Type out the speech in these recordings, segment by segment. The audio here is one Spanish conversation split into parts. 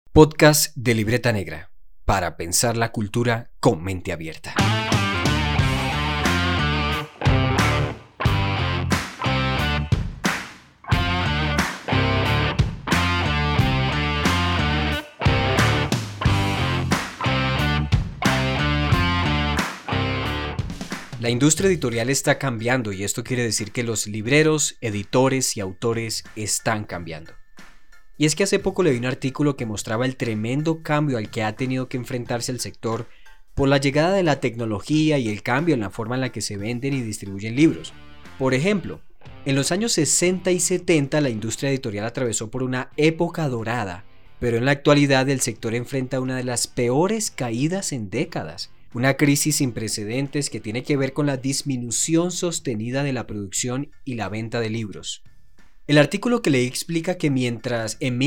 Podcast de Libreta Negra, para pensar la cultura con mente abierta. La industria editorial está cambiando y esto quiere decir que los libreros, editores y autores están cambiando. Y es que hace poco leí un artículo que mostraba el tremendo cambio al que ha tenido que enfrentarse el sector por la llegada de la tecnología y el cambio en la forma en la que se venden y distribuyen libros. Por ejemplo, en los años 60 y 70 la industria editorial atravesó por una época dorada, pero en la actualidad el sector enfrenta una de las peores caídas en décadas. Una crisis sin precedentes que tiene que ver con la disminución sostenida de la producción y la venta de libros. El artículo que leí explica que mientras en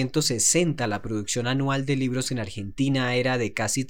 1960 la producción anual de libros en Argentina era de casi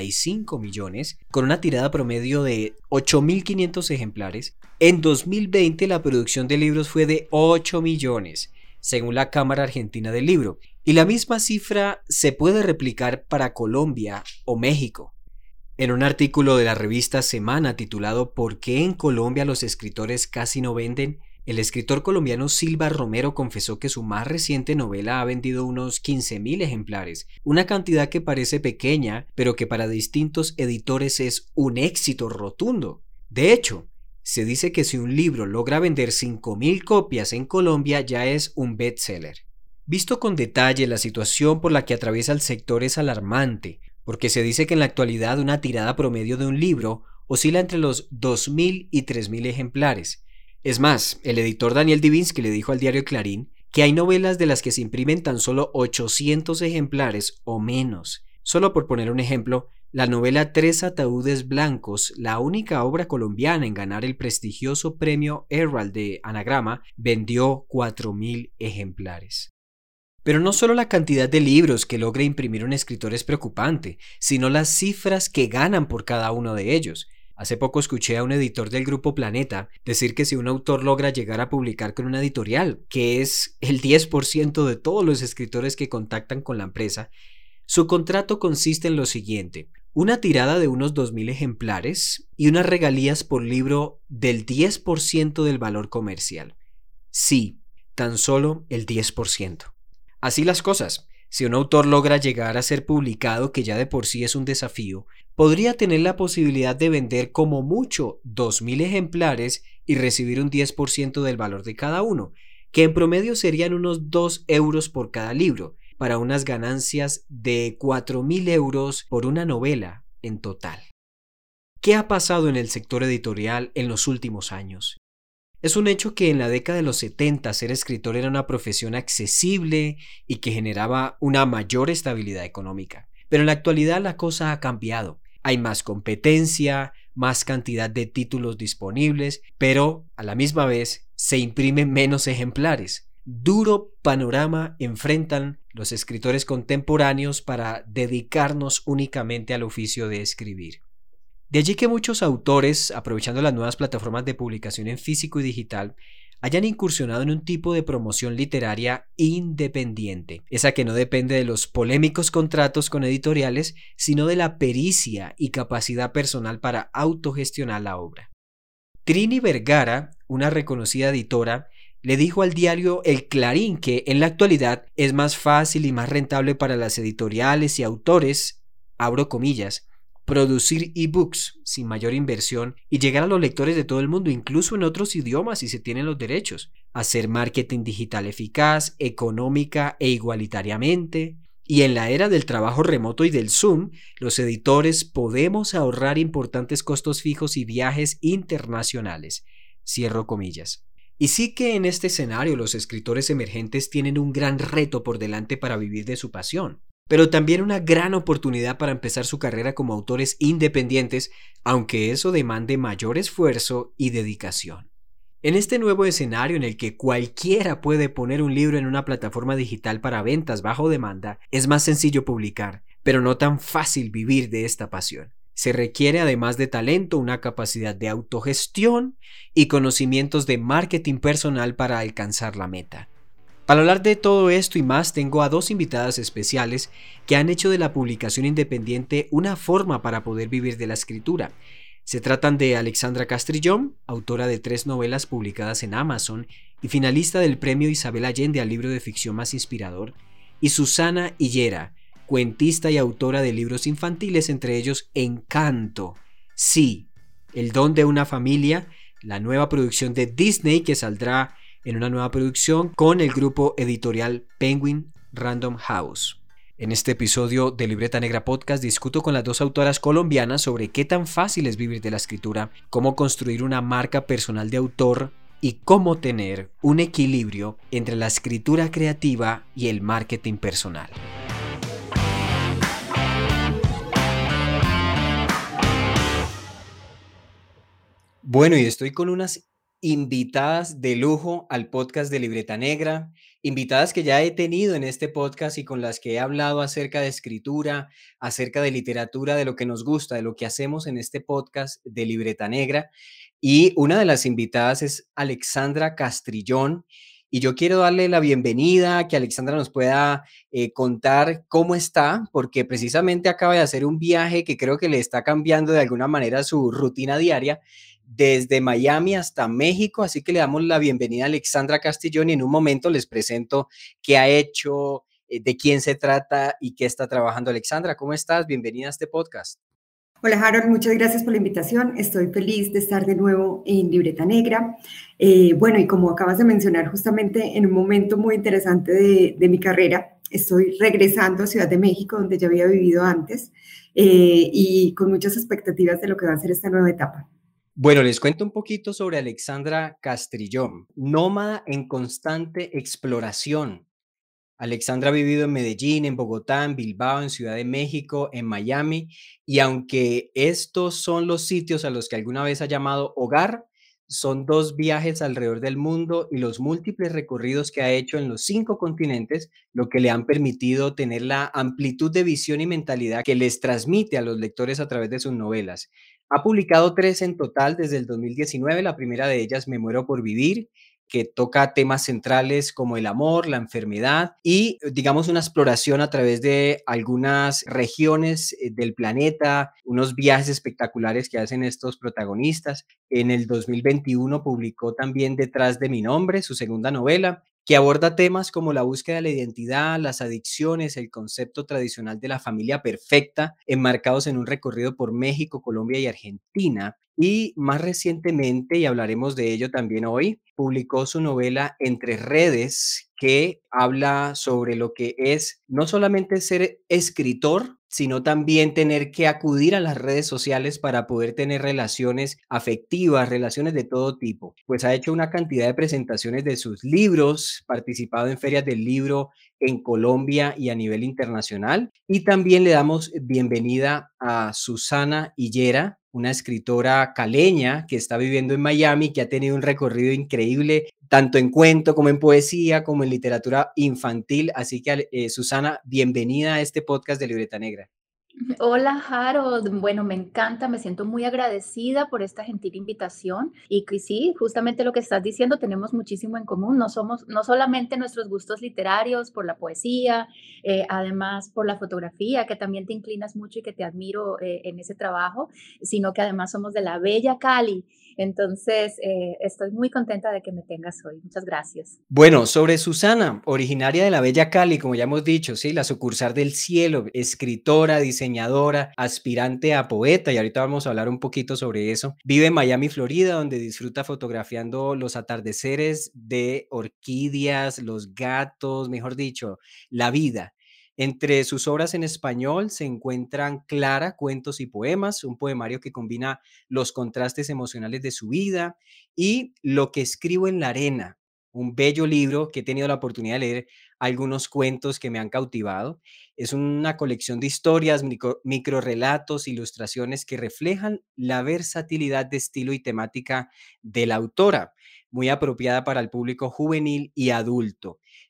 35 millones, con una tirada promedio de 8.500 ejemplares, en 2020 la producción de libros fue de 8 millones, según la Cámara Argentina del Libro, y la misma cifra se puede replicar para Colombia o México. En un artículo de la revista Semana titulado ¿Por qué en Colombia los escritores casi no venden?, el escritor colombiano Silva Romero confesó que su más reciente novela ha vendido unos 15.000 ejemplares, una cantidad que parece pequeña, pero que para distintos editores es un éxito rotundo. De hecho, se dice que si un libro logra vender 5.000 copias en Colombia ya es un bestseller. Visto con detalle, la situación por la que atraviesa el sector es alarmante, porque se dice que en la actualidad una tirada promedio de un libro oscila entre los 2.000 y 3.000 ejemplares. Es más, el editor Daniel Divinsky le dijo al diario Clarín que hay novelas de las que se imprimen tan solo 800 ejemplares o menos. Solo por poner un ejemplo, la novela Tres ataúdes blancos, la única obra colombiana en ganar el prestigioso premio Herald de Anagrama, vendió 4.000 ejemplares. Pero no solo la cantidad de libros que logra imprimir un escritor es preocupante, sino las cifras que ganan por cada uno de ellos. Hace poco escuché a un editor del Grupo Planeta decir que si un autor logra llegar a publicar con una editorial, que es el 10% de todos los escritores que contactan con la empresa, su contrato consiste en lo siguiente: una tirada de unos 2.000 ejemplares y unas regalías por libro del 10% del valor comercial. Sí, tan solo el 10%. Así las cosas, si un autor logra llegar a ser publicado, que ya de por sí es un desafío, podría tener la posibilidad de vender como mucho 2.000 ejemplares y recibir un 10% del valor de cada uno, que en promedio serían unos 2 euros por cada libro, para unas ganancias de 4.000 euros por una novela en total. ¿Qué ha pasado en el sector editorial en los últimos años? Es un hecho que en la década de los 70 ser escritor era una profesión accesible y que generaba una mayor estabilidad económica. Pero en la actualidad la cosa ha cambiado. Hay más competencia, más cantidad de títulos disponibles, pero a la misma vez se imprimen menos ejemplares. Duro panorama enfrentan los escritores contemporáneos para dedicarnos únicamente al oficio de escribir. De allí que muchos autores, aprovechando las nuevas plataformas de publicación en físico y digital, hayan incursionado en un tipo de promoción literaria independiente, esa que no depende de los polémicos contratos con editoriales, sino de la pericia y capacidad personal para autogestionar la obra. Trini Vergara, una reconocida editora, le dijo al diario El Clarín que en la actualidad es más fácil y más rentable para las editoriales y autores, abro comillas, producir ebooks sin mayor inversión y llegar a los lectores de todo el mundo, incluso en otros idiomas si se tienen los derechos, hacer marketing digital eficaz, económica e igualitariamente. Y en la era del trabajo remoto y del Zoom, los editores podemos ahorrar importantes costos fijos y viajes internacionales. Cierro comillas. Y sí que en este escenario los escritores emergentes tienen un gran reto por delante para vivir de su pasión, pero también una gran oportunidad para empezar su carrera como autores independientes, aunque eso demande mayor esfuerzo y dedicación. En este nuevo escenario en el que cualquiera puede poner un libro en una plataforma digital para ventas bajo demanda, es más sencillo publicar, pero no tan fácil vivir de esta pasión. Se requiere, además de talento, una capacidad de autogestión y conocimientos de marketing personal para alcanzar la meta. Para hablar de todo esto y más, tengo a dos invitadas especiales que han hecho de la publicación independiente una forma para poder vivir de la escritura. Se tratan de Alexandra Castrillón, autora de 3 novelas publicadas en Amazon y finalista del premio Isabel Allende al libro de ficción más inspirador, y Susana Higuera, cuentista y autora de libros infantiles, entre ellos Encanto, Sí, El don de una familia, la nueva producción de Disney que saldrá en una nueva producción con el grupo editorial Penguin Random House. En este episodio de Libreta Negra Podcast discuto con las dos autoras colombianas sobre qué tan fácil es vivir de la escritura, cómo construir una marca personal de autor y cómo tener un equilibrio entre la escritura creativa y el marketing personal. Bueno, y estoy con unas invitadas de lujo al podcast de Libreta Negra, invitadas que ya he tenido en este podcast y con las que he hablado acerca de escritura, acerca de literatura, de lo que nos gusta, de lo que hacemos en este podcast de Libreta Negra. Y una de las invitadas es Alexandra Castrillón. Y yo quiero darle la bienvenida, que Alexandra nos pueda contar cómo está, porque precisamente acaba de hacer un viaje que creo que le está cambiando de alguna manera su rutina diaria desde Miami hasta México, así que le damos la bienvenida a Alexandra Castrillón y en un momento les presento qué ha hecho, de quién se trata y qué está trabajando. Alexandra, ¿cómo estás? Bienvenida a este podcast. Hola Harold, muchas gracias por la invitación. Estoy feliz de estar de nuevo en Libreta Negra. Bueno, y como acabas de mencionar, justamente en un momento muy interesante de mi carrera, estoy regresando a Ciudad de México, donde ya había vivido antes, y con muchas expectativas de lo que va a ser esta nueva etapa. Bueno, les cuento un poquito sobre Alexandra Castrillón, nómada en constante exploración. Alexandra ha vivido en Medellín, en Bogotá, en Bilbao, en Ciudad de México, en Miami, y aunque estos son los sitios a los que alguna vez ha llamado hogar, son 2 viajes alrededor del mundo y los múltiples recorridos que ha hecho en los 5 continentes, lo que le han permitido tener la amplitud de visión y mentalidad que les transmite a los lectores a través de sus novelas. Ha publicado 3 en total desde el 2019, la primera de ellas, Me muero por vivir, que toca temas centrales como el amor, la enfermedad y, digamos, una exploración a través de algunas regiones del planeta, unos viajes espectaculares que hacen estos protagonistas. En el 2021 publicó también Detrás de mi nombre, su segunda novela, que aborda temas como la búsqueda de la identidad, las adicciones, el concepto tradicional de la familia perfecta, enmarcados en un recorrido por México, Colombia y Argentina. Y más recientemente, y hablaremos de ello también hoy, publicó su novela Entre redes, que habla sobre lo que es no solamente ser escritor, sino también tener que acudir a las redes sociales para poder tener relaciones afectivas, relaciones de todo tipo. Pues ha hecho una cantidad de presentaciones de sus libros, participado en ferias del libro en Colombia y a nivel internacional. Y también le damos bienvenida a Susana Higuera, una escritora caleña que está viviendo en Miami, que ha tenido un recorrido increíble, tanto en cuento como en poesía, como en literatura infantil. Así que, Susana, bienvenida a este podcast de Libreta Negra. Hola, Harold. Bueno, me encanta, me siento muy agradecida por esta gentil invitación y que sí, justamente lo que estás diciendo, tenemos muchísimo en común. No solamente nuestros gustos literarios por la poesía, además por la fotografía, que también te inclinas mucho y que te admiro en ese trabajo, sino que además somos de la bella Cali. Entonces, estoy muy contenta de que me tengas hoy. Muchas gracias. Bueno, sobre Susana, originaria de la bella Cali, como ya hemos dicho, sí, la sucursal del cielo, escritora, diseñadora, aspirante a poeta, y ahorita vamos a hablar un poquito sobre eso. Vive en Miami, Florida, donde disfruta fotografiando los atardeceres de orquídeas, los gatos, mejor dicho, la vida. Entre sus obras en español se encuentran Clara, cuentos y poemas, un poemario que combina los contrastes emocionales de su vida, y Lo que escribo en la arena, un bello libro que he tenido la oportunidad de leer algunos cuentos que me han cautivado. Es una colección de historias, microrelatos, ilustraciones que reflejan la versatilidad de estilo y temática de la autora, muy apropiada para el público juvenil y adulto.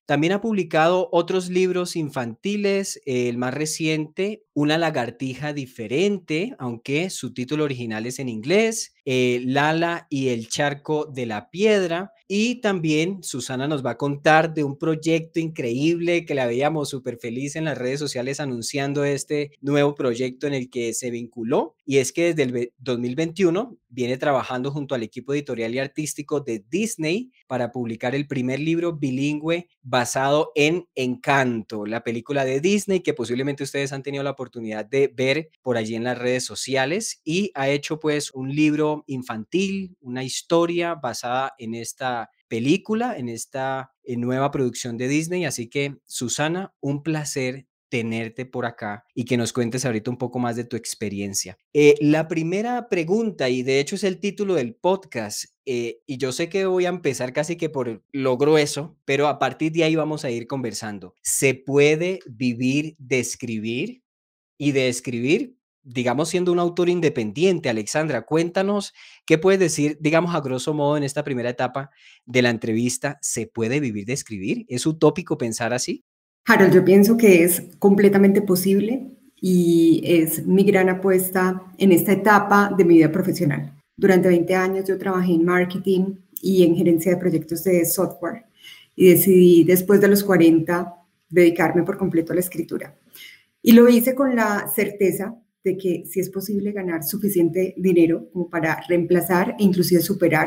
También ha publicado otros libros infantiles, el más reciente, Una lagartija diferente, aunque su título original es en inglés, Lala y el charco de la piedra. Y también Susana nos va a contar de un proyecto increíble que la veíamos súper feliz en las redes sociales anunciando este nuevo proyecto en el que se vinculó. Y es que desde el 2021 viene trabajando junto al equipo editorial y artístico de Disney para publicar el primer libro bilingüe basado en Encanto, la película de Disney que posiblemente ustedes han tenido la oportunidad de ver por allí en las redes sociales, y ha hecho pues un libro infantil, una historia basada en esta película, en esta nueva producción de Disney. Así que, Susana, un placer tenerte por acá y que nos cuentes ahorita un poco más de tu experiencia. La primera pregunta, y de hecho es el título del podcast, y yo sé que voy a empezar casi que por lo grueso, pero a partir de ahí vamos a ir conversando. ¿Se puede vivir de escribir y de escribir, digamos, siendo un autor independiente? Alexandra, cuéntanos qué puedes decir, digamos, a grosso modo en esta primera etapa de la entrevista. ¿Se puede vivir de escribir? ¿Es utópico pensar así? Harold, yo pienso que es completamente posible y es mi gran apuesta en esta etapa de mi vida profesional. Durante 20 años yo trabajé en marketing y en gerencia de proyectos de software y decidí después de los 40 dedicarme por completo a la escritura. Y lo hice con la certeza de que sí es posible ganar suficiente dinero como para reemplazar e inclusive superar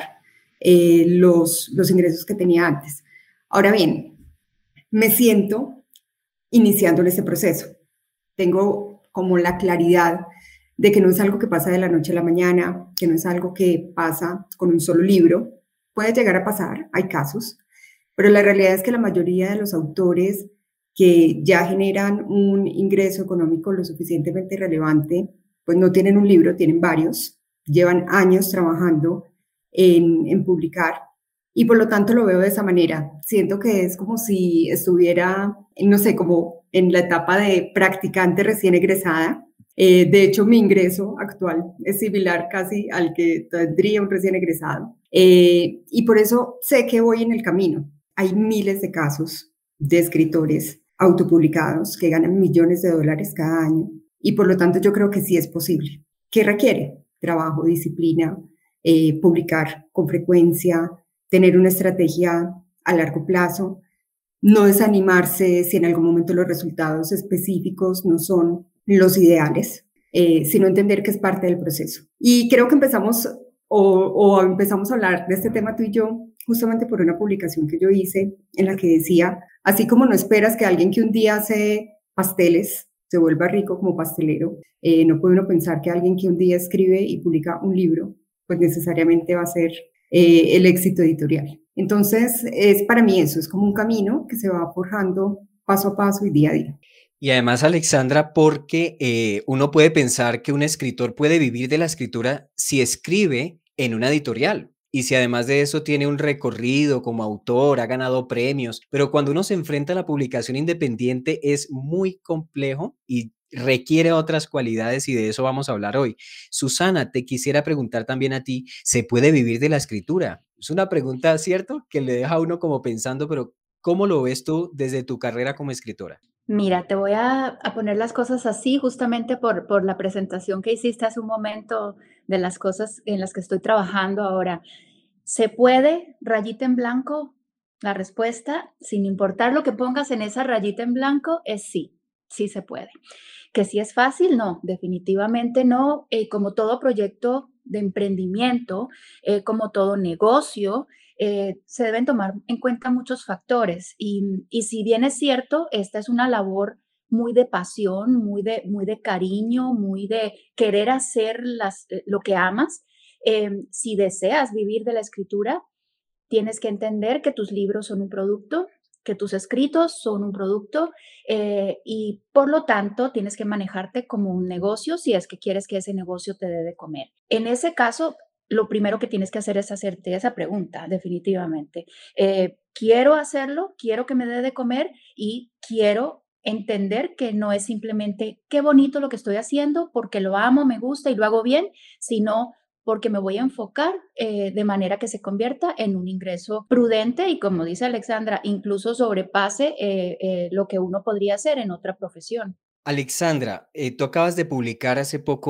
los ingresos que tenía antes. Ahora bien, me siento iniciando en este proceso. Tengo como la claridad de que no es algo que pasa de la noche a la mañana, que no es algo que pasa con un solo libro. Puede llegar a pasar, hay casos, pero la realidad es que la mayoría de los autores que ya generan un ingreso económico lo suficientemente relevante, pues no tienen un libro, tienen varios, llevan años trabajando en publicar y por lo tanto lo veo de esa manera. Siento que es como si estuviera, no sé, como en la etapa de practicante recién egresada. De hecho, mi ingreso actual es similar casi al que tendría un recién egresado. Y por eso sé que voy en el camino. Hay miles de casos de escritores autopublicados que ganan millones de dólares cada año y por lo tanto yo creo que sí es posible. ¿Qué requiere? Trabajo, disciplina, publicar con frecuencia, tener una estrategia a largo plazo, no desanimarse si en algún momento los resultados específicos no son los ideales, sino entender que es parte del proceso. Y creo que empezamos a hablar de este tema tú y yo justamente por una publicación que yo hice en la que decía, así como no esperas que alguien que un día hace pasteles se vuelva rico como pastelero, no puede uno pensar que alguien que un día escribe y publica un libro, pues necesariamente va a ser el éxito editorial. Entonces, es para mí eso, es como un camino que se va forjando paso a paso y día a día. Y además, Alexandra, porque uno puede pensar que un escritor puede vivir de la escritura si escribe en una editorial. Y si además de eso tiene un recorrido como autor, ha ganado premios, pero cuando uno se enfrenta a la publicación independiente es muy complejo y requiere otras cualidades, y de eso vamos a hablar hoy. Susana, te quisiera preguntar también a ti, ¿se puede vivir de la escritura? Es una pregunta, ¿cierto?, que le deja a uno como pensando, pero ¿cómo lo ves tú desde tu carrera como escritora? Mira, te voy a poner las cosas así justamente por la presentación que hiciste hace un momento de las cosas en las que estoy trabajando ahora. ¿Se puede, rayita en blanco? La respuesta, sin importar lo que pongas en esa rayita en blanco, es sí, sí se puede. Que si es fácil, no, definitivamente no. Como todo proyecto de emprendimiento, como todo negocio, se deben tomar en cuenta muchos factores. Y si bien es cierto, esta es una labor muy de pasión, muy de cariño, muy de querer hacer lo que amas. Si deseas vivir de la escritura, tienes que entender que tus libros son un producto, que tus escritos son un producto, y por lo tanto tienes que manejarte como un negocio si es que quieres que ese negocio te dé de comer. En ese caso, lo primero que tienes que hacer es hacerte esa pregunta, definitivamente. ¿Quiero hacerlo? ¿Quiero que me dé de comer? Y quiero entender que no es simplemente qué bonito lo que estoy haciendo porque lo amo, me gusta y lo hago bien, sino porque me voy a enfocar de manera que se convierta en un ingreso prudente y, como dice Alexandra, incluso sobrepase lo que uno podría hacer en otra profesión. Alexandra, tú acabas de publicar hace poco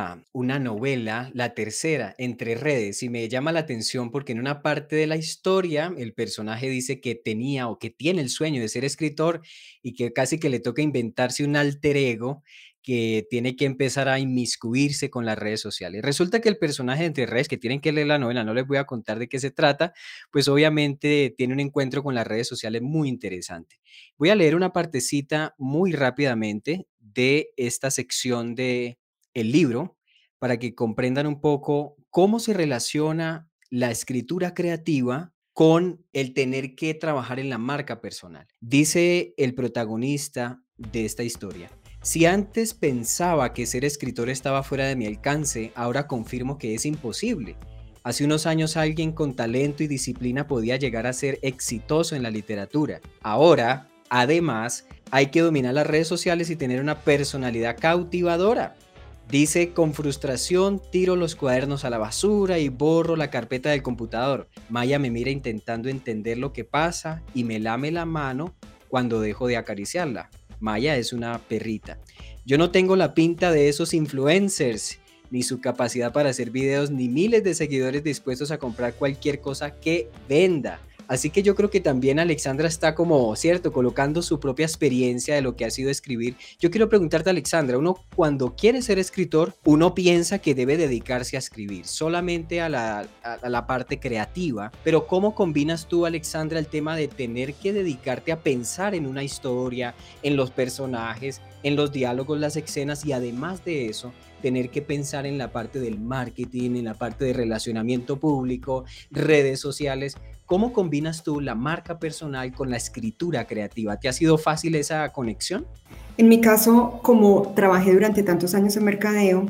una novela, la tercera, Entre Redes, y me llama la atención porque en una parte de la historia el personaje dice que tenía o que tiene el sueño de ser escritor y que casi que le toca inventarse un alter ego que tiene que empezar a inmiscuirse con las redes sociales. Resulta que el personaje de Entre Redes, que tienen que leer la novela, no les voy a contar de qué se trata, pues obviamente tiene un encuentro con las redes sociales muy interesante. Voy a leer una partecita muy rápidamente de esta sección de el libro para que comprendan un poco cómo se relaciona la escritura creativa con el tener que trabajar en la marca personal. Dice el protagonista de esta historia: si antes pensaba que ser escritor estaba fuera de mi alcance, ahora confirmo que es imposible. Hace unos años alguien con talento y disciplina podía llegar a ser exitoso en la literatura. Ahora, además, hay que dominar las redes sociales y tener una personalidad cautivadora. Dice: con frustración tiro los cuadernos a la basura y borro la carpeta del computador. Maya me mira intentando entender lo que pasa y me lame la mano cuando dejo de acariciarla. Maya es una perrita. Yo no tengo la pinta de esos influencers, ni su capacidad para hacer videos, ni miles de seguidores dispuestos a comprar cualquier cosa que venda. Así que yo creo que también Alexandra está como, cierto, colocando su propia experiencia de lo que ha sido escribir. Yo quiero preguntarte, Alexandra, uno cuando quiere ser escritor, uno piensa que debe dedicarse a escribir, solamente a la parte creativa, pero ¿cómo combinas tú, Alexandra, el tema de tener que dedicarte a pensar en una historia, en los personajes, en los diálogos, las escenas, y además de eso, tener que pensar en la parte del marketing, en la parte de relacionamiento público, redes sociales? ¿Cómo combinas tú la marca personal con la escritura creativa? ¿Te ha sido fácil esa conexión? En mi caso, como trabajé durante tantos años en mercadeo,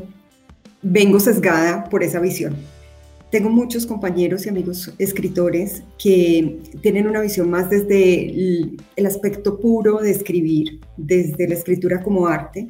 vengo sesgada por esa visión. Tengo muchos compañeros y amigos escritores que tienen una visión más desde el aspecto puro de escribir, desde la escritura como arte,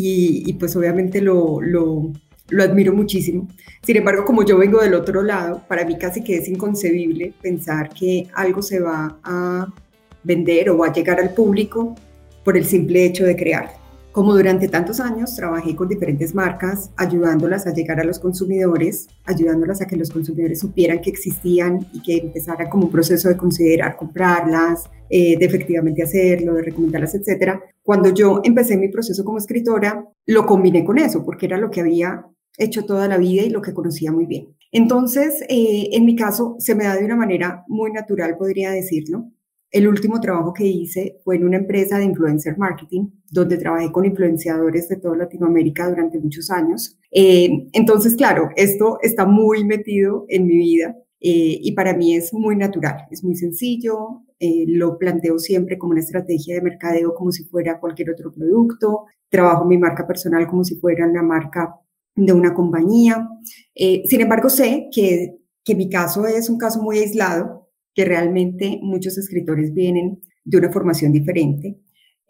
y pues obviamente lo admiro muchísimo. Sin embargo, como yo vengo del otro lado, para mí casi que es inconcebible pensar que algo se va a vender o va a llegar al público por el simple hecho de crear. Como durante tantos años trabajé con diferentes marcas, ayudándolas a llegar a los consumidores, ayudándolas a que los consumidores supieran que existían y que empezara como un proceso de considerar comprarlas, de efectivamente hacerlo, de recomendarlas, etc. Cuando yo empecé mi proceso como escritora, lo combiné con eso, porque era lo que había hecho toda la vida y lo que conocía muy bien. Entonces, en mi caso, se me da de una manera muy natural, podría decirlo. El último trabajo que hice fue en una empresa de influencer marketing, donde trabajé con influenciadores de toda Latinoamérica durante muchos años. Entonces, claro, esto está muy metido en mi vida y para mí es muy natural, es muy sencillo. Lo planteo siempre como una estrategia de mercadeo, como si fuera cualquier otro producto. Trabajo mi marca personal como si fuera una marca de una compañía. Sin embargo, sé que mi caso es un caso muy aislado, que realmente muchos escritores vienen de una formación diferente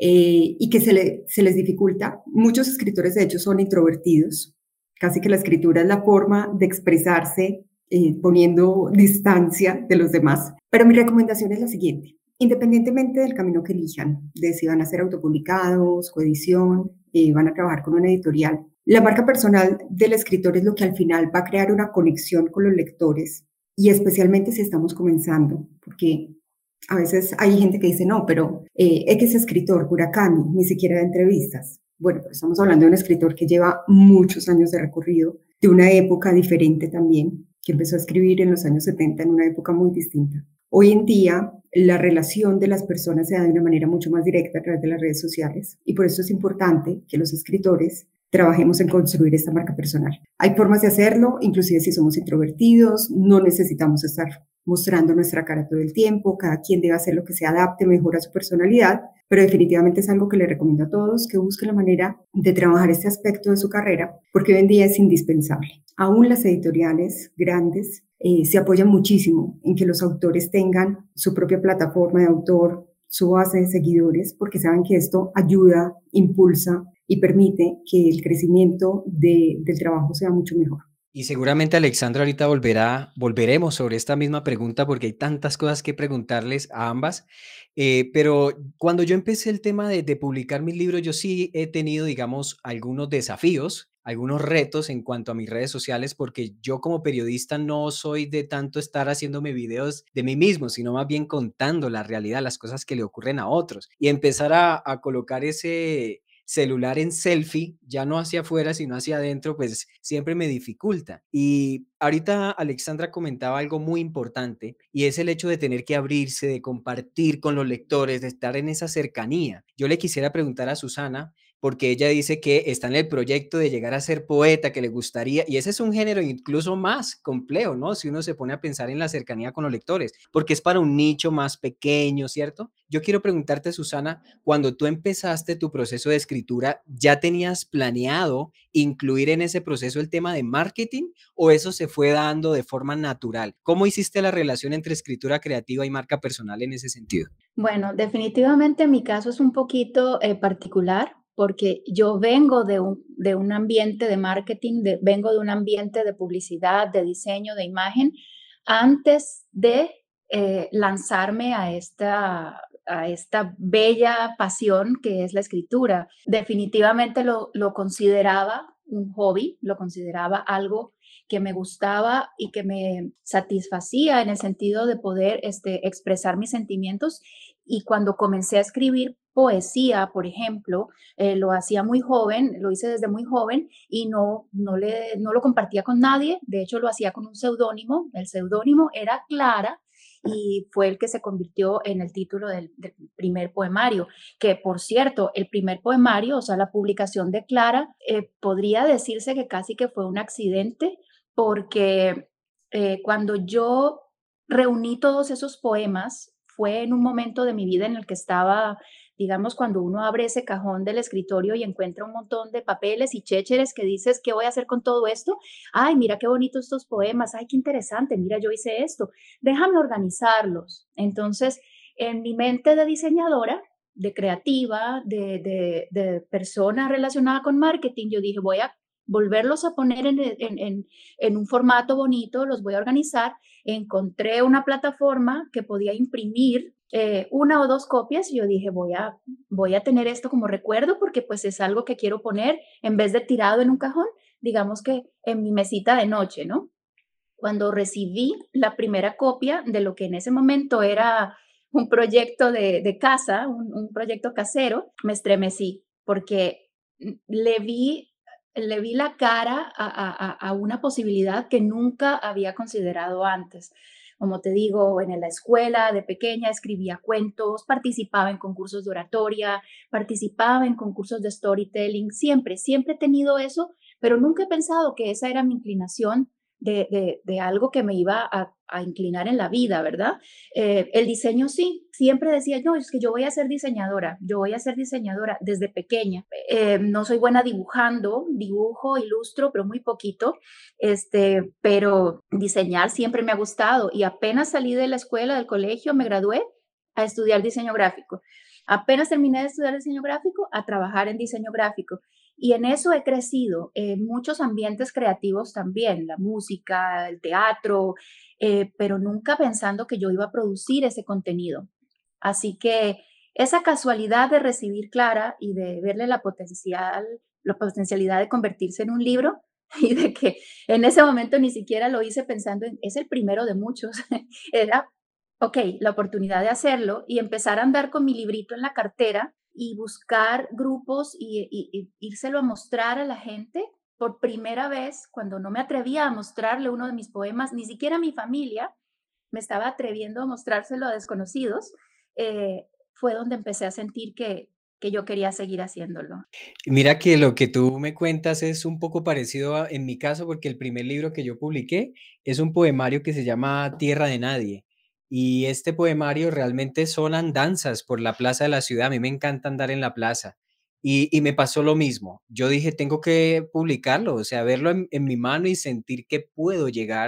y que se les dificulta. Muchos escritores, de hecho, son introvertidos. Casi que la escritura es la forma de expresarse poniendo distancia de los demás. Pero mi recomendación es la siguiente. Independientemente del camino que elijan, de si van a ser autopublicados, coedición, van a trabajar con una editorial, la marca personal del escritor es lo que al final va a crear una conexión con los lectores, y especialmente si estamos comenzando, porque a veces hay gente que dice, no, pero X escritor, Murakami, ni siquiera de entrevistas. Bueno, pero estamos hablando de un escritor que lleva muchos años de recorrido, de una época diferente también, que empezó a escribir en los años 70, en una época muy distinta. Hoy en día, la relación de las personas se da de una manera mucho más directa a través de las redes sociales, y por eso es importante que los escritores trabajemos en construir esta marca personal. Hay formas de hacerlo, inclusive si somos introvertidos, no necesitamos estar mostrando nuestra cara todo el tiempo, cada quien debe hacer lo que se adapte mejor a su personalidad, pero definitivamente es algo que le recomiendo a todos, que busquen la manera de trabajar este aspecto de su carrera, porque hoy en día es indispensable. Aún las editoriales grandes se apoyan muchísimo en que los autores tengan su propia plataforma de autor, su base de seguidores, porque saben que esto ayuda, impulsa y permite que el crecimiento del trabajo sea mucho mejor. Y seguramente Alexandra ahorita volveremos sobre esta misma pregunta porque hay tantas cosas que preguntarles a ambas. Pero cuando yo empecé el tema de publicar mis libros, yo sí he tenido, digamos, algunos desafíos, algunos retos en cuanto a mis redes sociales, porque yo como periodista no soy de tanto estar haciéndome videos de mí mismo, sino más bien contando la realidad, las cosas que le ocurren a otros. Y empezar a colocar ese celular en selfie, ya no hacia afuera, sino hacia adentro, pues siempre me dificulta. Y ahorita Alexandra comentaba algo muy importante y es el hecho de tener que abrirse, de compartir con los lectores, de estar en esa cercanía. Yo le quisiera preguntar a Susana, porque ella dice que está en el proyecto de llegar a ser poeta, que le gustaría, y ese es un género incluso más complejo, ¿no? Si uno se pone a pensar en la cercanía con los lectores, porque es para un nicho más pequeño, ¿cierto? Yo quiero preguntarte, Susana, cuando tú empezaste tu proceso de escritura, ¿ya tenías planeado incluir en ese proceso el tema de marketing o eso se fue dando de forma natural? ¿Cómo hiciste la relación entre escritura creativa y marca personal en ese sentido? Bueno, definitivamente mi caso es un poquito particular porque yo vengo de un ambiente de marketing, vengo de un ambiente de publicidad, de diseño, de imagen, antes de lanzarme a esta bella pasión que es la escritura. Definitivamente lo consideraba un hobby, lo consideraba algo que me gustaba y que me satisfacía en el sentido de poder expresar mis sentimientos. Y cuando comencé a escribir poesía, por ejemplo, lo hacía muy joven, lo hice desde muy joven y no lo compartía con nadie. De hecho, lo hacía con un seudónimo. El seudónimo era Clara y fue el que se convirtió en el título del primer poemario, que por cierto, el primer poemario, o sea, la publicación de Clara, podría decirse que casi que fue un accidente, porque cuando yo reuní todos esos poemas, fue en un momento de mi vida en el que estaba, digamos, cuando uno abre ese cajón del escritorio y encuentra un montón de papeles y chécheres que dices, ¿qué voy a hacer con todo esto? Ay, mira qué bonitos estos poemas, ay, qué interesante, mira, yo hice esto, déjame organizarlos. Entonces, en mi mente de diseñadora, de creativa, de persona relacionada con marketing, yo dije, voy a volverlos a poner en un formato bonito, los voy a organizar. Encontré una plataforma que podía imprimir una o dos copias y yo dije, voy a tener esto como recuerdo porque pues es algo que quiero poner en vez de tirado en un cajón, digamos que en mi mesita de noche, ¿no? Cuando recibí la primera copia de lo que en ese momento era un proyecto de casa, un proyecto casero, me estremecí porque le vi, le vi la cara a una posibilidad que nunca había considerado antes. Como te digo, en la escuela de pequeña escribía cuentos, participaba en concursos de oratoria, participaba en concursos de storytelling, siempre he tenido eso, pero nunca he pensado que esa era mi inclinación de algo que me iba a inclinar en la vida, ¿verdad? El diseño sí, siempre decía, no, es que yo voy a ser diseñadora, yo voy a ser diseñadora desde pequeña. No soy buena dibujando, dibujo, ilustro, pero muy poquito, pero diseñar siempre me ha gustado y apenas salí de la escuela, del colegio, me gradué a estudiar diseño gráfico. Apenas terminé de estudiar diseño gráfico, a trabajar en diseño gráfico. Y en eso he crecido, en muchos ambientes creativos también, la música, el teatro, pero nunca pensando que yo iba a producir ese contenido. Así que esa casualidad de recibir Clara y de verle la potencialidad de convertirse en un libro y de que en ese momento ni siquiera lo hice pensando en, es el primero de muchos, era, ok, la oportunidad de hacerlo y empezar a andar con mi librito en la cartera y buscar grupos y írselo a mostrar a la gente por primera vez, cuando no me atrevía a mostrarle uno de mis poemas, ni siquiera a mi familia, me estaba atreviendo a mostrárselo a desconocidos, fue donde empecé a sentir que yo quería seguir haciéndolo. Mira que lo que tú me cuentas es un poco parecido en mi caso, porque el primer libro que yo publiqué es un poemario que se llama Tierra de Nadie. Y este poemario realmente son andanzas por la plaza de la ciudad. A mí me encanta andar en la plaza. Y me pasó lo mismo. Yo dije, tengo que publicarlo, o sea, verlo en mi mano y sentir que puedo llegar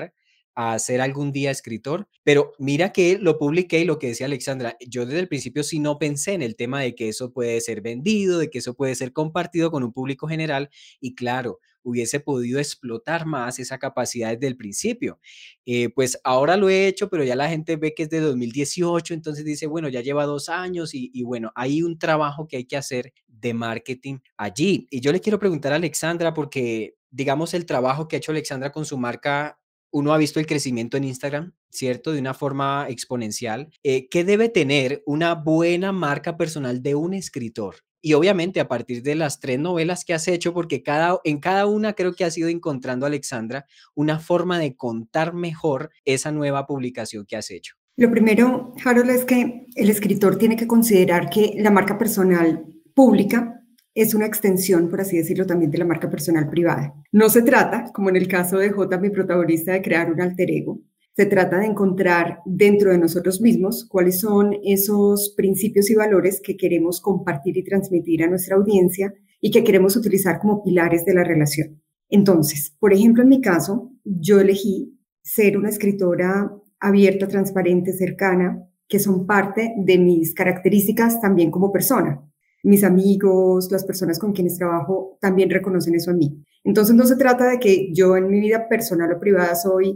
a ser algún día escritor, pero mira que lo publiqué y lo que decía Alexandra, yo desde el principio sí no pensé en el tema de que eso puede ser vendido, de que eso puede ser compartido con un público general y claro, hubiese podido explotar más esa capacidad desde el principio. Pues ahora lo he hecho, pero ya la gente ve que es de 2018, entonces dice, bueno, ya lleva 2 años y bueno, hay un trabajo que hay que hacer de marketing allí. Y yo le quiero preguntar a Alexandra porque, digamos, el trabajo que ha hecho Alexandra con su marca uno ha visto el crecimiento en Instagram, ¿cierto? De una forma exponencial. ¿Qué debe tener una buena marca personal de un escritor? Y obviamente a partir de las 3 novelas que has hecho, porque en cada una creo que has ido encontrando, Alexandra, una forma de contar mejor esa nueva publicación que has hecho. Lo primero, Harold, es que el escritor tiene que considerar que la marca personal pública es una extensión, por así decirlo, también de la marca personal privada. No se trata, como en el caso de J, mi protagonista, de crear un alter ego. Se trata de encontrar dentro de nosotros mismos cuáles son esos principios y valores que queremos compartir y transmitir a nuestra audiencia y que queremos utilizar como pilares de la relación. Entonces, por ejemplo, en mi caso, yo elegí ser una escritora abierta, transparente, cercana, que son parte de mis características también como persona. Mis amigos, las personas con quienes trabajo también reconocen eso en mí. Entonces no se trata de que yo en mi vida personal o privada soy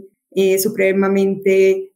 supremamente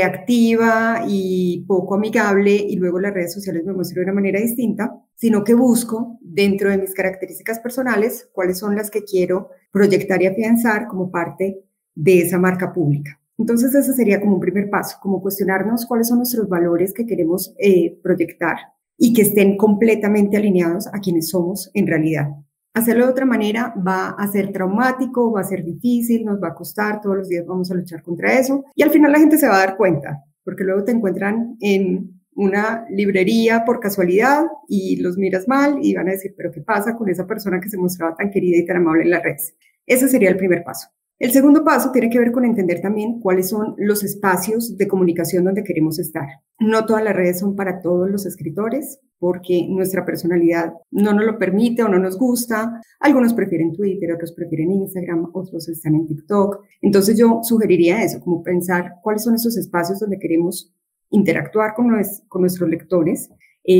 reactiva y poco amigable y luego las redes sociales me muestran de una manera distinta, sino que busco dentro de mis características personales cuáles son las que quiero proyectar y afianzar como parte de esa marca pública. Entonces ese sería como un primer paso, como cuestionarnos cuáles son nuestros valores que queremos proyectar y que estén completamente alineados a quienes somos en realidad. Hacerlo de otra manera va a ser traumático, va a ser difícil, nos va a costar, todos los días vamos a luchar contra eso y al final la gente se va a dar cuenta, porque luego te encuentran en una librería por casualidad y los miras mal y van a decir, pero ¿qué pasa con esa persona que se mostraba tan querida y tan amable en las redes? Ese sería el primer paso. El segundo paso tiene que ver con entender también cuáles son los espacios de comunicación donde queremos estar. No todas las redes son para todos los escritores, porque nuestra personalidad no nos lo permite o no nos gusta. Algunos prefieren Twitter, otros prefieren Instagram, otros están en TikTok. Entonces yo sugeriría eso, como pensar cuáles son esos espacios donde queremos interactuar con nuestros lectores,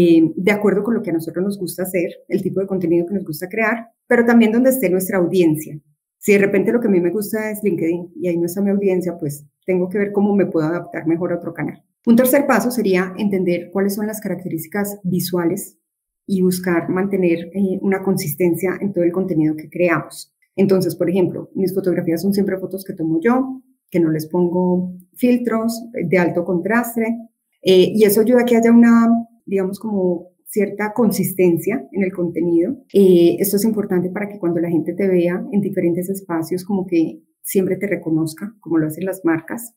de acuerdo con lo que a nosotros nos gusta hacer, el tipo de contenido que nos gusta crear, pero también donde esté nuestra audiencia. Si de repente lo que a mí me gusta es LinkedIn y ahí no está mi audiencia, pues tengo que ver cómo me puedo adaptar mejor a otro canal. Un tercer paso sería entender cuáles son las características visuales y buscar mantener una consistencia en todo el contenido que creamos. Entonces, por ejemplo, mis fotografías son siempre fotos que tomo yo, que no les pongo filtros de alto contraste, y eso ayuda a que haya una, digamos, como cierta consistencia en el contenido. Esto es importante para que cuando la gente te vea en diferentes espacios, como que siempre te reconozca, como lo hacen las marcas.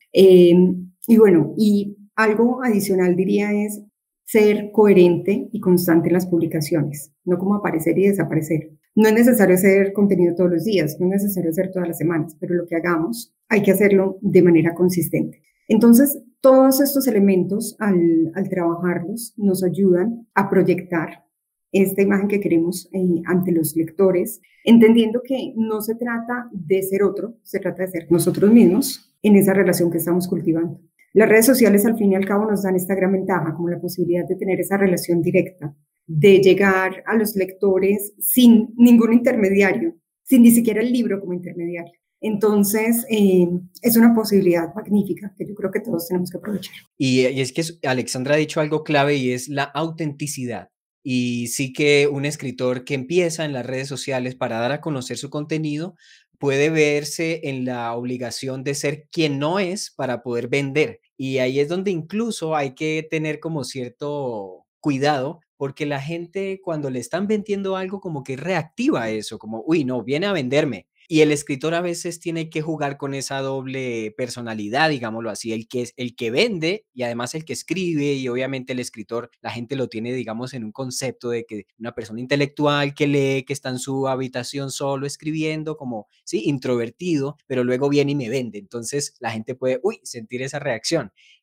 Y bueno, y algo adicional diría es ser coherente y constante en las publicaciones, no como aparecer y desaparecer. No es necesario hacer contenido todos los días, no es necesario hacer todas las semanas, pero lo que hagamos hay que hacerlo de manera consistente. Entonces, todos estos elementos, al trabajarlos, nos ayudan a proyectar esta imagen que queremos ante los lectores, entendiendo que no se trata de ser otro, se trata de ser nosotros mismos en esa relación que estamos cultivando. Las redes sociales, al fin y al cabo, nos dan esta gran ventaja, como la posibilidad de tener esa relación directa, de llegar a los lectores sin ningún intermediario, sin ni siquiera el libro como intermediario. Entonces, es una posibilidad magnífica que yo creo que todos tenemos que aprovechar. Y es que Alexandra ha dicho algo clave y es la autenticidad. Y sí que un escritor que empieza en las redes sociales para dar a conocer su contenido puede verse en la obligación de ser quien no es para poder vender. Y ahí es donde incluso hay que tener como cierto cuidado porque la gente cuando le están vendiendo algo como que reactiva eso, como, uy, no, viene a venderme. Y el escritor a veces tiene que jugar con esa doble personalidad, digámoslo así, el que es el que vende y además el que escribe y obviamente el escritor, la gente lo tiene, digamos, en un concepto de que una persona intelectual que lee, que está en su habitación solo escribiendo, como, sí, introvertido, pero luego viene y me vende. Entonces la gente puede, uy, sentir esa reacción.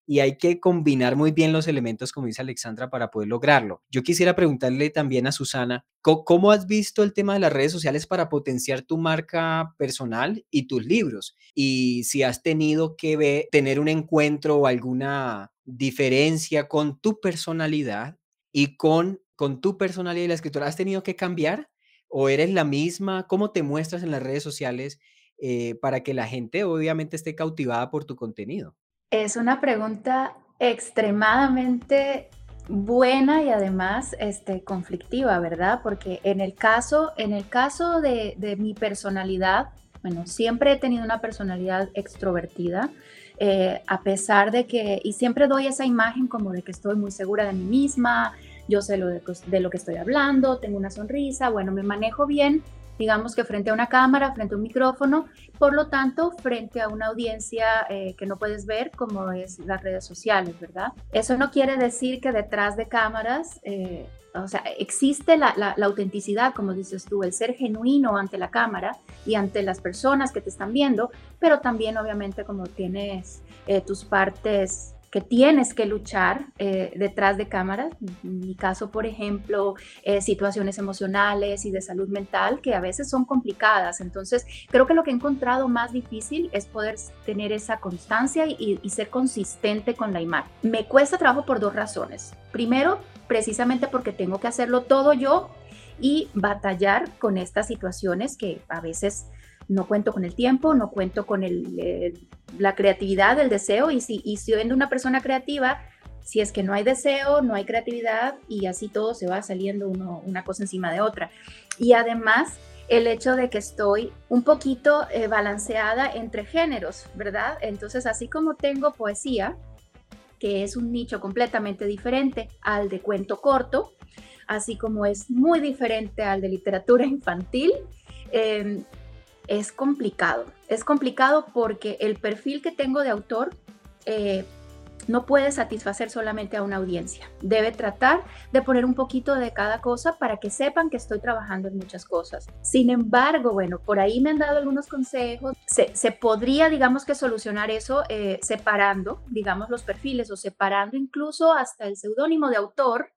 y hay que combinar muy bien los elementos, como dice Alexandra, para poder lograrlo. Yo quisiera preguntarle también a Susana, ¿cómo has visto el tema de las redes sociales para potenciar tu marca personal y tus libros? Y si has tenido que tener un encuentro o alguna diferencia con tu personalidad y con tu personalidad y la escritora, ¿has tenido que cambiar o eres la misma? ¿Cómo te muestras en las redes sociales para que la gente obviamente esté cautivada por tu contenido? Es una pregunta extremadamente buena y además, conflictiva, ¿verdad? Porque en el caso de mi personalidad, bueno, siempre he tenido una personalidad extrovertida, a pesar de que y siempre doy esa imagen como de que estoy muy segura de mí misma, yo sé de lo que estoy hablando, tengo una sonrisa, bueno, me manejo bien, digamos que frente a una cámara, frente a un micrófono, por lo tanto, frente a una audiencia que no puedes ver, como es las redes sociales, ¿verdad? Eso no quiere decir que detrás de cámaras, o sea, existe la autenticidad, como dices tú, el ser genuino ante la cámara y ante las personas que te están viendo, pero también obviamente como tienes tus partes que tienes que luchar detrás de cámaras. En mi caso, por ejemplo, situaciones emocionales y de salud mental que a veces son complicadas. Entonces, creo que lo que he encontrado más difícil es poder tener esa constancia y ser consistente con la imagen. Me cuesta trabajo por dos razones. Primero, precisamente porque tengo que hacerlo todo yo y batallar con estas situaciones que a veces no cuento con el tiempo, no cuento con la creatividad, el deseo, y si siendo una persona creativa, si es que no hay deseo, no hay creatividad y así todo se va saliendo una cosa encima de otra. Y además el hecho de que estoy un poquito balanceada entre géneros, ¿verdad? Entonces, así como tengo poesía, que es un nicho completamente diferente al de cuento corto, así como es muy diferente al de literatura infantil, eh, es complicado. Es complicado porque el perfil que tengo de autor eh, no puede satisfacer solamente a una audiencia. Debe tratar de poner un poquito de cada cosa para que sepan que estoy trabajando en muchas cosas. Sin embargo, bueno, por ahí me han dado algunos consejos. Se podría, digamos que solucionar eso separando, digamos, los perfiles o separando incluso hasta el seudónimo de autor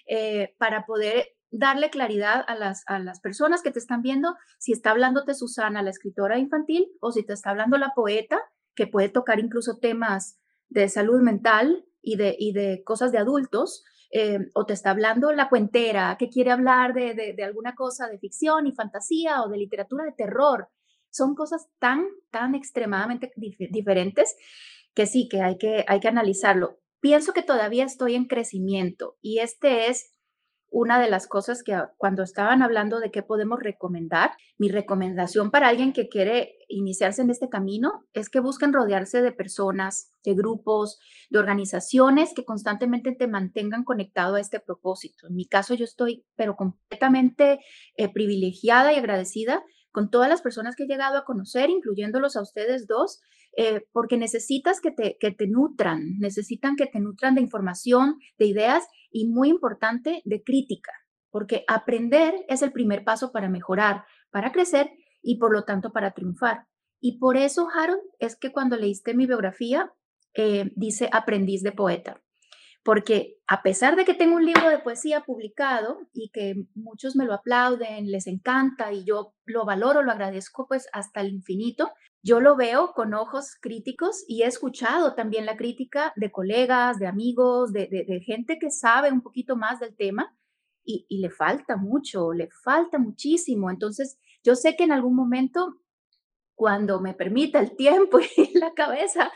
para poder darle claridad a las personas que te están viendo si está hablándote Susana, la escritora infantil, o si te está hablando la poeta, que puede tocar incluso temas de salud mental y de cosas de adultos, o te está hablando la cuentera, que quiere hablar de alguna cosa de ficción y fantasía o de literatura de terror. Son cosas tan extremadamente diferentes que sí, que hay que analizarlo. Pienso que todavía estoy en crecimiento y este es una de las cosas que cuando estaban hablando de qué podemos recomendar, mi recomendación para alguien que quiere iniciarse en este camino es que busquen rodearse de personas, de grupos, de organizaciones que constantemente te mantengan conectado a este propósito. En mi caso, yo estoy, pero completamente privilegiada y agradecida con todas las personas que he llegado a conocer, incluyéndolos a ustedes dos, porque necesitas que te nutran, necesitan que te nutran de información, de ideas y muy importante, de crítica, porque aprender es el primer paso para mejorar, para crecer y por lo tanto para triunfar. Y por eso, Harold, es que cuando leíste mi biografía, dice aprendiz de poeta, porque a pesar de que tengo un libro de poesía publicado y que muchos me lo aplauden, les encanta y yo lo valoro, lo agradezco pues hasta el infinito, yo lo veo con ojos críticos y he escuchado también la crítica de colegas, de amigos, de gente que sabe un poquito más del tema y le falta mucho, le falta muchísimo. Entonces, yo sé que en algún momento cuando me permita el tiempo y la cabeza,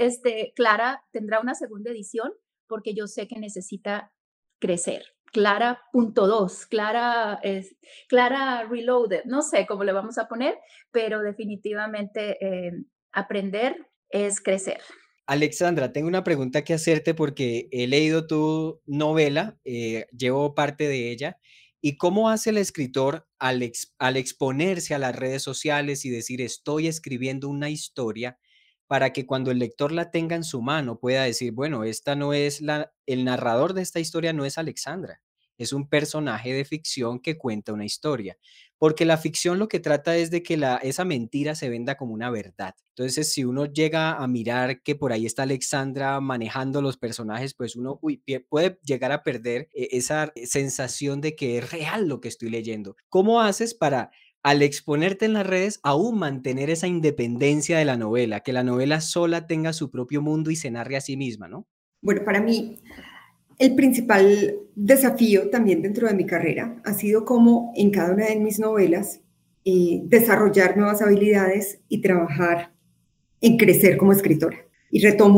Clara tendrá una segunda edición porque yo sé que necesita crecer. Clara punto dos, Clara es Clara Reloaded, no sé cómo le vamos a poner, pero definitivamente aprender es crecer. Alexandra, tengo una pregunta que hacerte porque he leído tu novela, llevo parte de ella, y cómo hace el escritor al exponerse a las redes sociales y decir estoy escribiendo una historia para que cuando el lector la tenga en su mano pueda decir, bueno, esta no es el narrador de esta historia no es Alexandra, es un personaje de ficción que cuenta una historia. Porque la ficción lo que trata es de que esa mentira se venda como una verdad. Entonces, si uno llega a mirar que por ahí está Alexandra manejando los personajes, pues uno puede llegar a perder esa sensación de que es real lo que estoy leyendo. ¿Cómo haces para, al exponerte en las redes, aún mantener esa independencia de la novela, que la novela sola tenga su propio mundo y se narre a sí misma, ¿no? Bueno, para mí el principal desafío también dentro de mi carrera ha sido como en cada una de mis novelas desarrollar nuevas habilidades y trabajar en crecer como escritora. Y retomo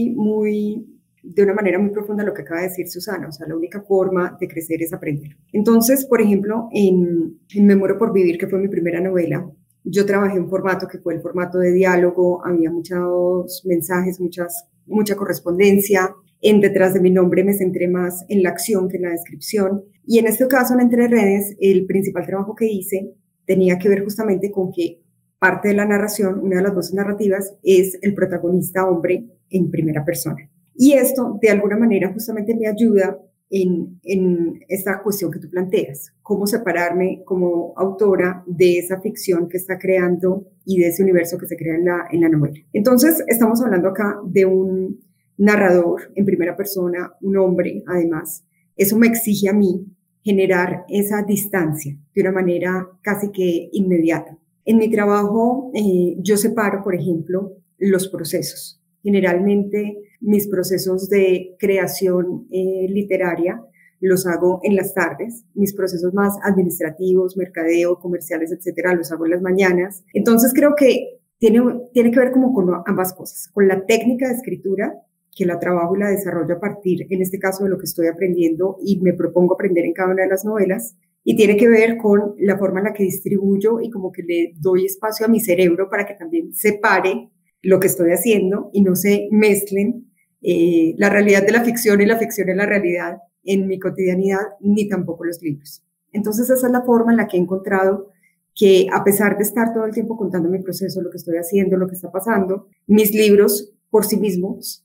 de una manera muy profunda lo que acaba de decir Susana, o sea, la única forma de crecer es aprender. Entonces, por ejemplo, en Me muero por vivir, que fue mi primera novela, yo trabajé un formato que fue el formato de diálogo, había muchos mensajes, mucha correspondencia. En Detrás de mi nombre me centré más en la acción que en la descripción. Y en este caso, en Entre Redes, el principal trabajo que hice tenía que ver justamente con que parte de la narración, una de las voces narrativas, es el protagonista hombre en primera persona. Y esto, de alguna manera, justamente me ayuda en esta cuestión que tú planteas, cómo separarme como autora de esa ficción que está creando y de ese universo que se crea en la novela. Entonces, estamos hablando acá de un narrador en primera persona, un hombre, además. Eso me exige a mí generar esa distancia de una manera casi que inmediata. En mi trabajo, yo separo, por ejemplo, los procesos. Generalmente, mis procesos de creación literaria los hago en las tardes. Mis procesos más administrativos, mercadeo, comerciales, etcétera, los hago en las mañanas. Entonces, creo que tiene que ver como con ambas cosas, con la técnica de escritura, que la trabajo y la desarrollo a partir, en este caso, de lo que estoy aprendiendo y me propongo aprender en cada una de las novelas, y tiene que ver con la forma en la que distribuyo y como que le doy espacio a mi cerebro para que también separe lo que estoy haciendo y no se mezclen la realidad de la ficción y la ficción de la realidad en mi cotidianidad, ni tampoco los libros. Entonces esa es la forma en la que he encontrado que, a pesar de estar todo el tiempo contando mi proceso, lo que estoy haciendo, lo que está pasando, mis libros por sí mismos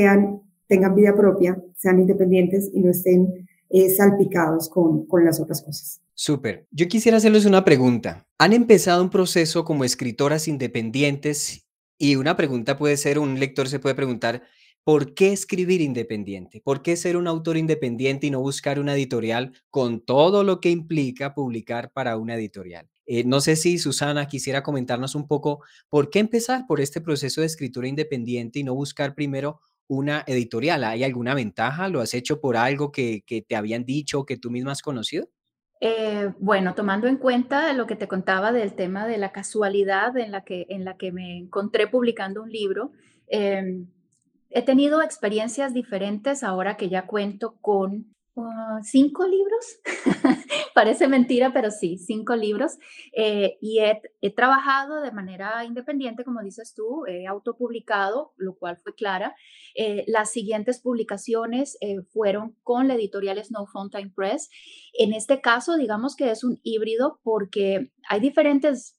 tengan vida propia, sean independientes y no estén salpicados con las otras cosas. Súper. Yo quisiera hacerles una pregunta. ¿Han empezado un proceso como escritoras independientes? Y una pregunta puede ser, un lector se puede preguntar, ¿por qué escribir independiente? ¿Por qué ser un autor independiente y no buscar una editorial con todo lo que implica publicar para una editorial? No sé si Susana quisiera comentarnos un poco por qué empezar por este proceso de escritura independiente y no buscar primero una editorial. ¿Hay alguna ventaja? ¿Lo has hecho por algo que te habían dicho o que tú misma has conocido? Bueno, tomando en cuenta lo que te contaba del tema de la casualidad en la que me encontré publicando un libro, em, he tenido experiencias diferentes ahora que ya cuento con 5 libros. Parece mentira, pero sí, 5 libros. Y he trabajado de manera independiente, como dices tú, he autopublicado, lo cual fue Clara. Las siguientes publicaciones fueron con la editorial Snow Fountain Press. En este caso, digamos que es un híbrido porque hay diferentes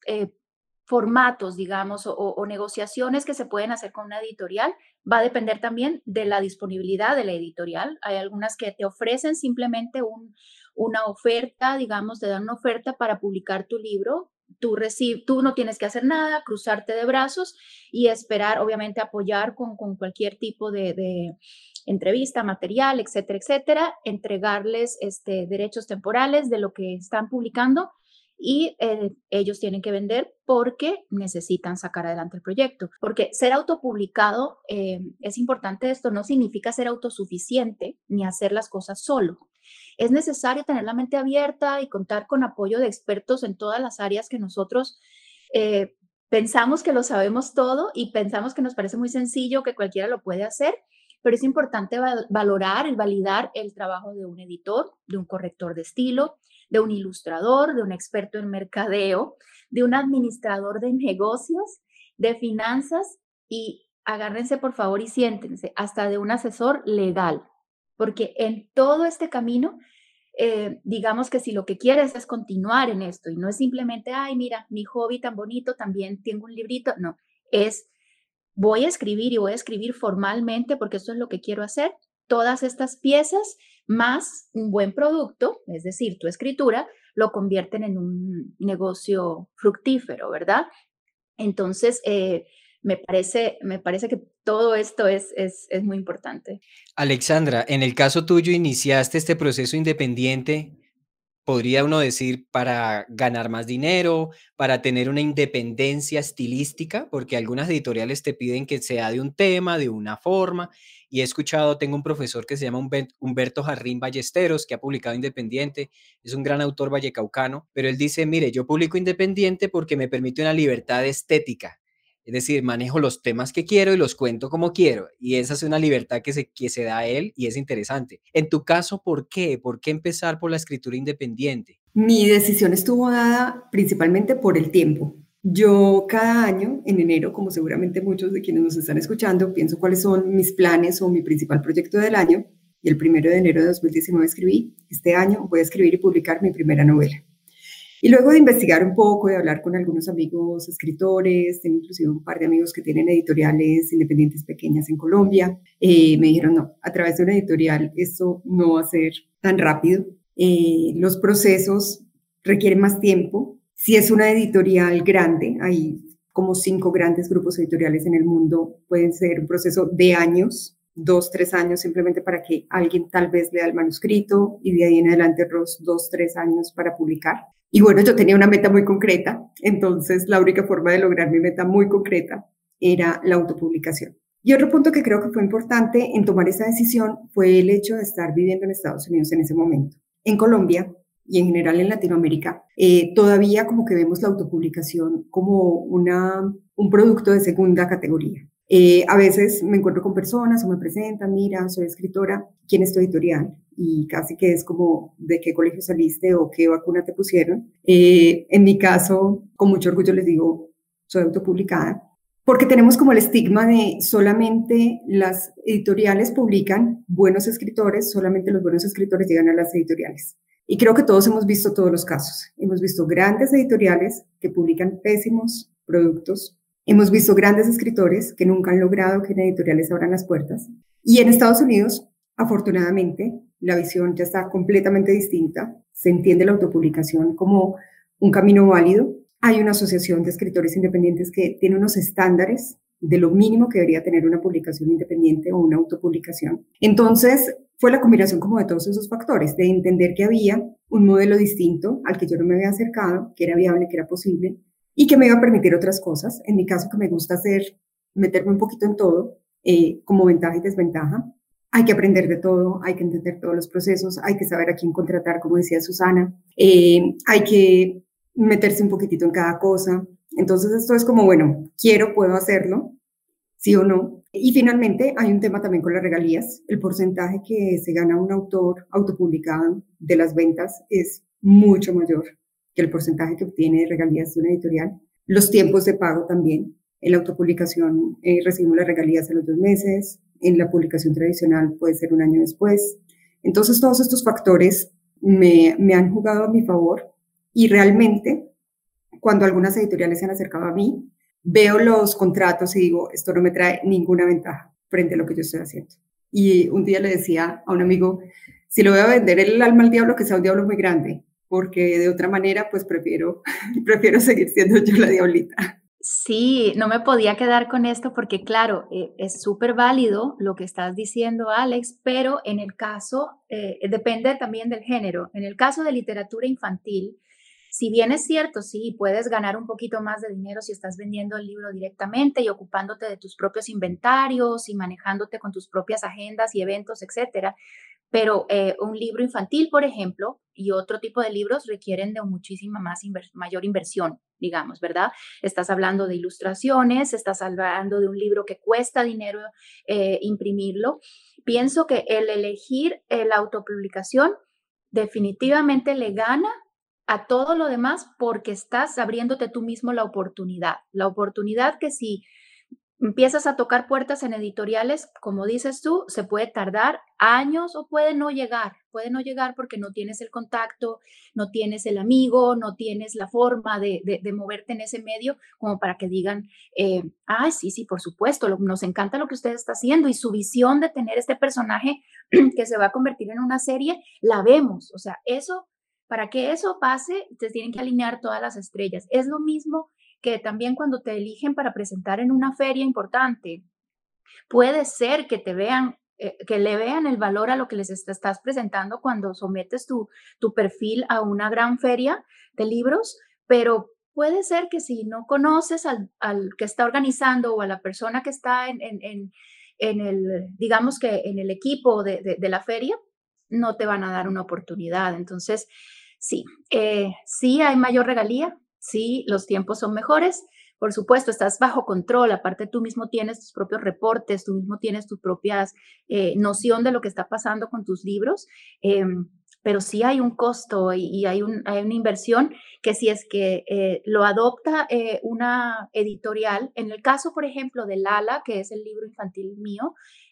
formatos, digamos, o negociaciones que se pueden hacer con una editorial. Va a depender también de la disponibilidad de la editorial. Hay algunas que te ofrecen simplemente una oferta, digamos, te dan una oferta para publicar tu libro. Tú no tienes que hacer nada, cruzarte de brazos y esperar, obviamente, apoyar con cualquier tipo de entrevista, material, etcétera, etcétera, entregarles derechos temporales de lo que están publicando y ellos tienen que vender porque necesitan sacar adelante el proyecto. Porque ser autopublicado, es importante esto, no significa ser autosuficiente ni hacer las cosas solo. Es necesario tener la mente abierta y contar con apoyo de expertos en todas las áreas que nosotros pensamos que lo sabemos todo y pensamos que nos parece muy sencillo, que cualquiera lo puede hacer, pero es importante valorar y validar el trabajo de un editor, de un corrector de estilo, de un ilustrador, de un experto en mercadeo, de un administrador de negocios, de finanzas y agárrense por favor y siéntense, hasta de un asesor legal, porque en todo este camino, digamos que si lo que quieres es continuar en esto y no es simplemente, ay, mira, mi hobby tan bonito, también tengo un librito, no, es voy a escribir y voy a escribir formalmente porque esto es lo que quiero hacer. Todas estas piezas más un buen producto, es decir, tu escritura, lo convierten en un negocio fructífero, ¿verdad? Entonces, me parece que todo esto es muy importante. Alexandra, en el caso tuyo iniciaste este proceso independiente, podría uno decir, para ganar más dinero, para tener una independencia estilística, porque algunas editoriales te piden que sea de un tema, de una forma, y he escuchado, tengo un profesor que se llama Humberto Jarrín Ballesteros, que ha publicado independiente, es un gran autor vallecaucano, pero él dice, mire, yo publico independiente porque me permite una libertad estética. Es decir, manejo los temas que quiero y los cuento como quiero. Y esa es una libertad que se da a él y es interesante. En tu caso, ¿por qué? ¿Por qué empezar por la escritura independiente? Mi decisión estuvo dada principalmente por el tiempo. Yo cada año, en enero, como seguramente muchos de quienes nos están escuchando, pienso cuáles son mis planes o mi principal proyecto del año. Y el 1 de enero de 2019 escribí, este año voy a escribir y publicar mi primera novela. Y luego de investigar un poco, de hablar con algunos amigos escritores, tengo inclusive un par de amigos que tienen editoriales independientes pequeñas en Colombia, me dijeron, no, a través de una editorial esto no va a ser tan rápido. Los procesos requieren más tiempo. Si es una editorial grande, hay como 5 grandes grupos editoriales en el mundo, pueden ser un proceso de años, 2, 3 años simplemente para que alguien tal vez lea el manuscrito y de ahí en adelante otros 2, 3 años para publicar. Y bueno, yo tenía una meta muy concreta, entonces la única forma de lograr mi meta muy concreta era la autopublicación. Y otro punto que creo que fue importante en tomar esa decisión fue el hecho de estar viviendo en Estados Unidos en ese momento. En Colombia y en general en Latinoamérica, todavía como que vemos la autopublicación como un producto de segunda categoría. A veces me encuentro con personas o me presentan, mira, soy escritora, ¿quién es tu editorial? Y casi que es como, ¿de qué colegio saliste o qué vacuna te pusieron? En mi caso, con mucho orgullo les digo, soy autopublicada, porque tenemos como el estigma de solamente las editoriales publican buenos escritores, solamente los buenos escritores llegan a las editoriales. Y creo que todos hemos visto todos los casos. Hemos visto grandes editoriales que publican pésimos productos. Hemos visto grandes escritores que nunca han logrado que en editoriales abran las puertas. Y en Estados Unidos, afortunadamente, la visión ya está completamente distinta. Se entiende la autopublicación como un camino válido. Hay una asociación de escritores independientes que tiene unos estándares de lo mínimo que debería tener una publicación independiente o una autopublicación. Entonces, fue la combinación como de todos esos factores, de entender que había un modelo distinto al que yo no me había acercado, que era viable, que era posible, y que me iba a permitir otras cosas. En mi caso, que me gusta meterme un poquito en todo, como ventaja y desventaja. Hay que aprender de todo, hay que entender todos los procesos, hay que saber a quién contratar, como decía Susana, hay que meterse un poquitito en cada cosa. Entonces esto es como, bueno, quiero, puedo hacerlo, sí o no. Y finalmente hay un tema también con las regalías. El porcentaje que se gana un autor autopublicado de las ventas es mucho mayor que el porcentaje que obtiene de regalías de una editorial. Los tiempos de pago también. En la autopublicación recibimos las regalías a los 2 meses, en la publicación tradicional puede ser un año después. Entonces todos estos factores me han jugado a mi favor y realmente cuando algunas editoriales se han acercado a mí, veo los contratos y digo, esto no me trae ninguna ventaja frente a lo que yo estoy haciendo. Y un día le decía a un amigo, si lo voy a vender el alma al diablo, que sea un diablo muy grande, porque de otra manera, pues prefiero seguir siendo yo la diablita. Sí, no me podía quedar con esto porque, claro, es súper válido lo que estás diciendo, Alex, pero en el caso, depende también del género. En el caso de literatura infantil, si bien es cierto, sí, puedes ganar un poquito más de dinero si estás vendiendo el libro directamente y ocupándote de tus propios inventarios y manejándote con tus propias agendas y eventos, etcétera. Pero un libro infantil, por ejemplo, y otro tipo de libros requieren de muchísima mayor inversión, digamos, ¿verdad? Estás hablando de ilustraciones, estás hablando de un libro que cuesta dinero imprimirlo. Pienso que el elegir la autopublicación definitivamente le gana a todo lo demás porque estás abriéndote tú mismo la oportunidad que si empiezas a tocar puertas en editoriales, como dices tú, se puede tardar años o puede no llegar porque no tienes el contacto, no tienes el amigo, no tienes la forma de moverte en ese medio como para que digan, ay, sí, sí, por supuesto, nos encanta lo que usted está haciendo y su visión de tener este personaje que se va a convertir en una serie, la vemos. O sea, eso, para que eso pase, te tienen que alinear todas las estrellas. Es lo mismo que también cuando te eligen para presentar en una feria importante, puede ser que te vean, que le vean el valor a lo que les estás presentando cuando sometes tu perfil a una gran feria de libros, pero puede ser que si no conoces al que está organizando o a la persona que está en el, digamos que en el equipo de la feria, no te van a dar una oportunidad. Entonces, sí, sí hay mayor regalía, sí, los tiempos son mejores. Por supuesto, estás bajo control, aparte tú mismo tienes tus propios reportes, tú mismo tienes tus propias noción de lo que está pasando con tus libros, pero sí hay un costo y hay una inversión que si es que lo adopta una editorial, en el caso, por ejemplo, de Lala, que es el libro infantil mío,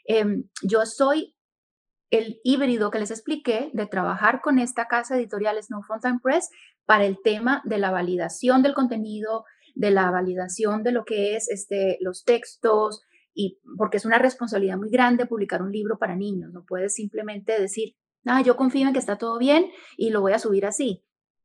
yo soy el híbrido que les expliqué de trabajar con esta casa editorial Snow Fountain Press para el tema de la validación del contenido, de la validación de lo que es los textos, y porque es una responsabilidad muy grande publicar un libro para niños. No puedes simplemente decir, yo confío en que está todo bien y lo voy a subir así.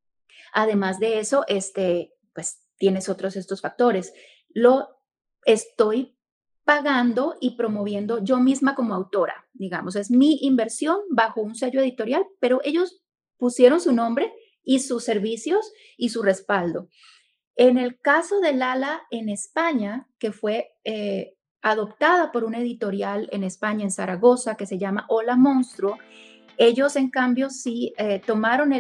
Además de eso, pues tienes otros estos factores. Lo estoy pagando y promoviendo yo misma como autora, digamos, es mi inversión bajo un sello editorial, pero ellos pusieron su nombre y sus servicios y su respaldo. En el caso de Lala en España, que fue adoptada por una editorial en España, en Zaragoza, que se llama Hola Monstruo, ellos en cambio sí tomaron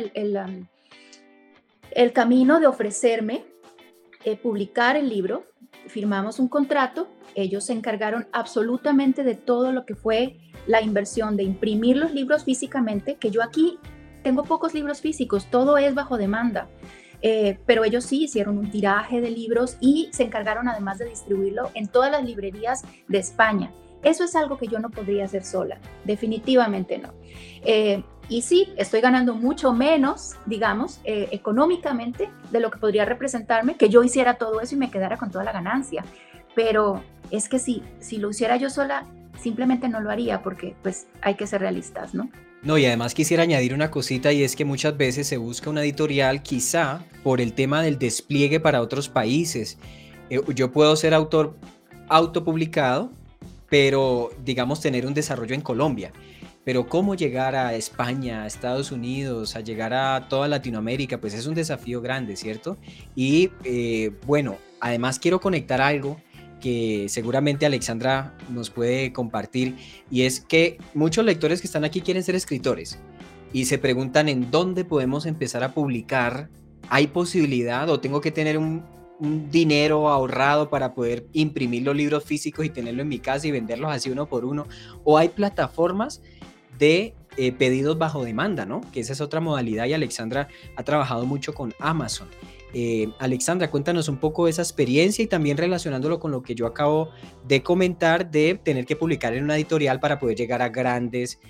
el camino de ofrecerme publicar el libro, firmamos un contrato, ellos se encargaron absolutamente de todo lo que fue la inversión de imprimir los libros físicamente, que yo aquí tengo pocos libros físicos, todo es bajo demanda, pero ellos sí hicieron un tiraje de libros y se encargaron además de distribuirlo en todas las librerías de España. Eso es algo que yo no podría hacer sola, definitivamente no. Y sí, estoy ganando mucho menos, digamos, económicamente de lo que podría representarme que yo hiciera todo eso y me quedara con toda la ganancia. Pero es que si lo hiciera yo sola, simplemente no lo haría porque pues hay que ser realistas, ¿no? No, y además quisiera añadir una cosita y es que muchas veces se busca una editorial quizá por el tema del despliegue para otros países. Yo puedo ser autor autopublicado, pero digamos tener un desarrollo en Colombia. Pero cómo llegar a España, a Estados Unidos, a llegar a toda Latinoamérica, pues es un desafío grande, ¿cierto? Y bueno, además quiero conectar algo que seguramente Alexandra nos puede compartir, y es que muchos lectores que están aquí quieren ser escritores y se preguntan en dónde podemos empezar a publicar. ¿Hay posibilidad o tengo que tener un dinero ahorrado para poder imprimir los libros físicos y tenerlo en mi casa y venderlos así uno por uno? ¿O hay plataformas de pedidos bajo demanda, ¿no? Que esa es otra modalidad y Alexandra ha trabajado mucho con Amazon. Alexandra, cuéntanos un poco esa experiencia y también relacionándolo con lo que yo acabo de comentar de tener que publicar en una editorial para poder llegar a grandes,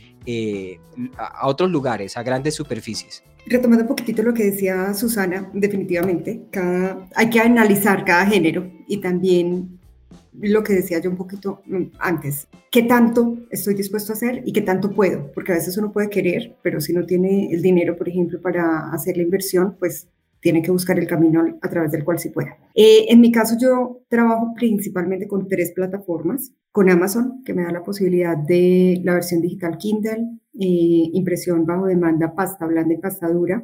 a otros lugares, a grandes superficies. Retomando un poquitito lo que decía Susana, definitivamente, hay que analizar cada género y también lo que decía yo un poquito antes, qué tanto estoy dispuesto a hacer y qué tanto puedo, porque a veces uno puede querer, pero si no tiene el dinero, por ejemplo, para hacer la inversión, pues tiene que buscar el camino a través del cual sí pueda. En mi caso, yo trabajo principalmente con 3 plataformas, con Amazon, que me da la posibilidad de la versión digital Kindle, impresión bajo demanda, pasta blanda y pasta dura,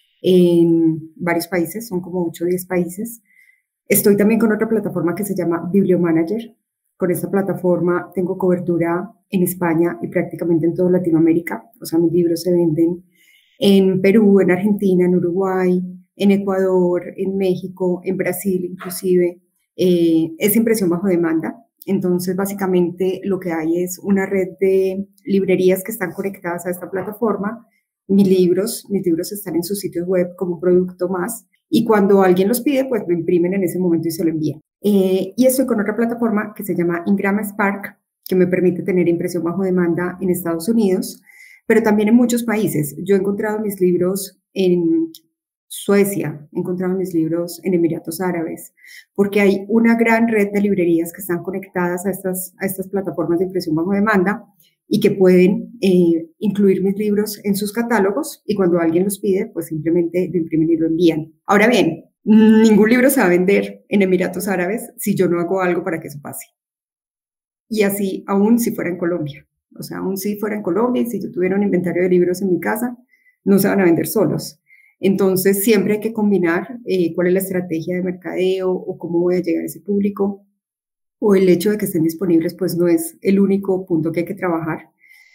en varios países, son como 8 o 10 países. Estoy también con otra plataforma que se llama Bibliomanager. Con esta plataforma tengo cobertura en España y prácticamente en toda Latinoamérica. O sea, mis libros se venden en Perú, en Argentina, en Uruguay, en Ecuador, en México, en Brasil inclusive. Es impresión bajo demanda. Entonces, básicamente lo que hay es una red de librerías que están conectadas a esta plataforma. Mis libros están en sus sitios web como un producto más. Y cuando alguien los pide, pues lo imprimen en ese momento y se lo envían. Y estoy con otra plataforma que se llama Ingram Spark, que me permite tener impresión bajo demanda en Estados Unidos, pero también en muchos países. Yo he encontrado mis libros en Suecia, he encontrado mis libros en Emiratos Árabes, porque hay una gran red de librerías que están conectadas a estas plataformas de impresión bajo demanda y que pueden incluir mis libros en sus catálogos y cuando alguien los pide, pues simplemente lo imprimen y lo envían. Ahora bien, ningún libro se va a vender en Emiratos Árabes si yo no hago algo para que eso pase. Y así, aún si fuera en Colombia. O sea, aún si fuera en Colombia y si yo tuviera un inventario de libros en mi casa, no se van a vender solos. Entonces, siempre hay que combinar cuál es la estrategia de mercadeo o cómo voy a llegar a ese público, o el hecho de que estén disponibles, pues no es el único punto que hay que trabajar.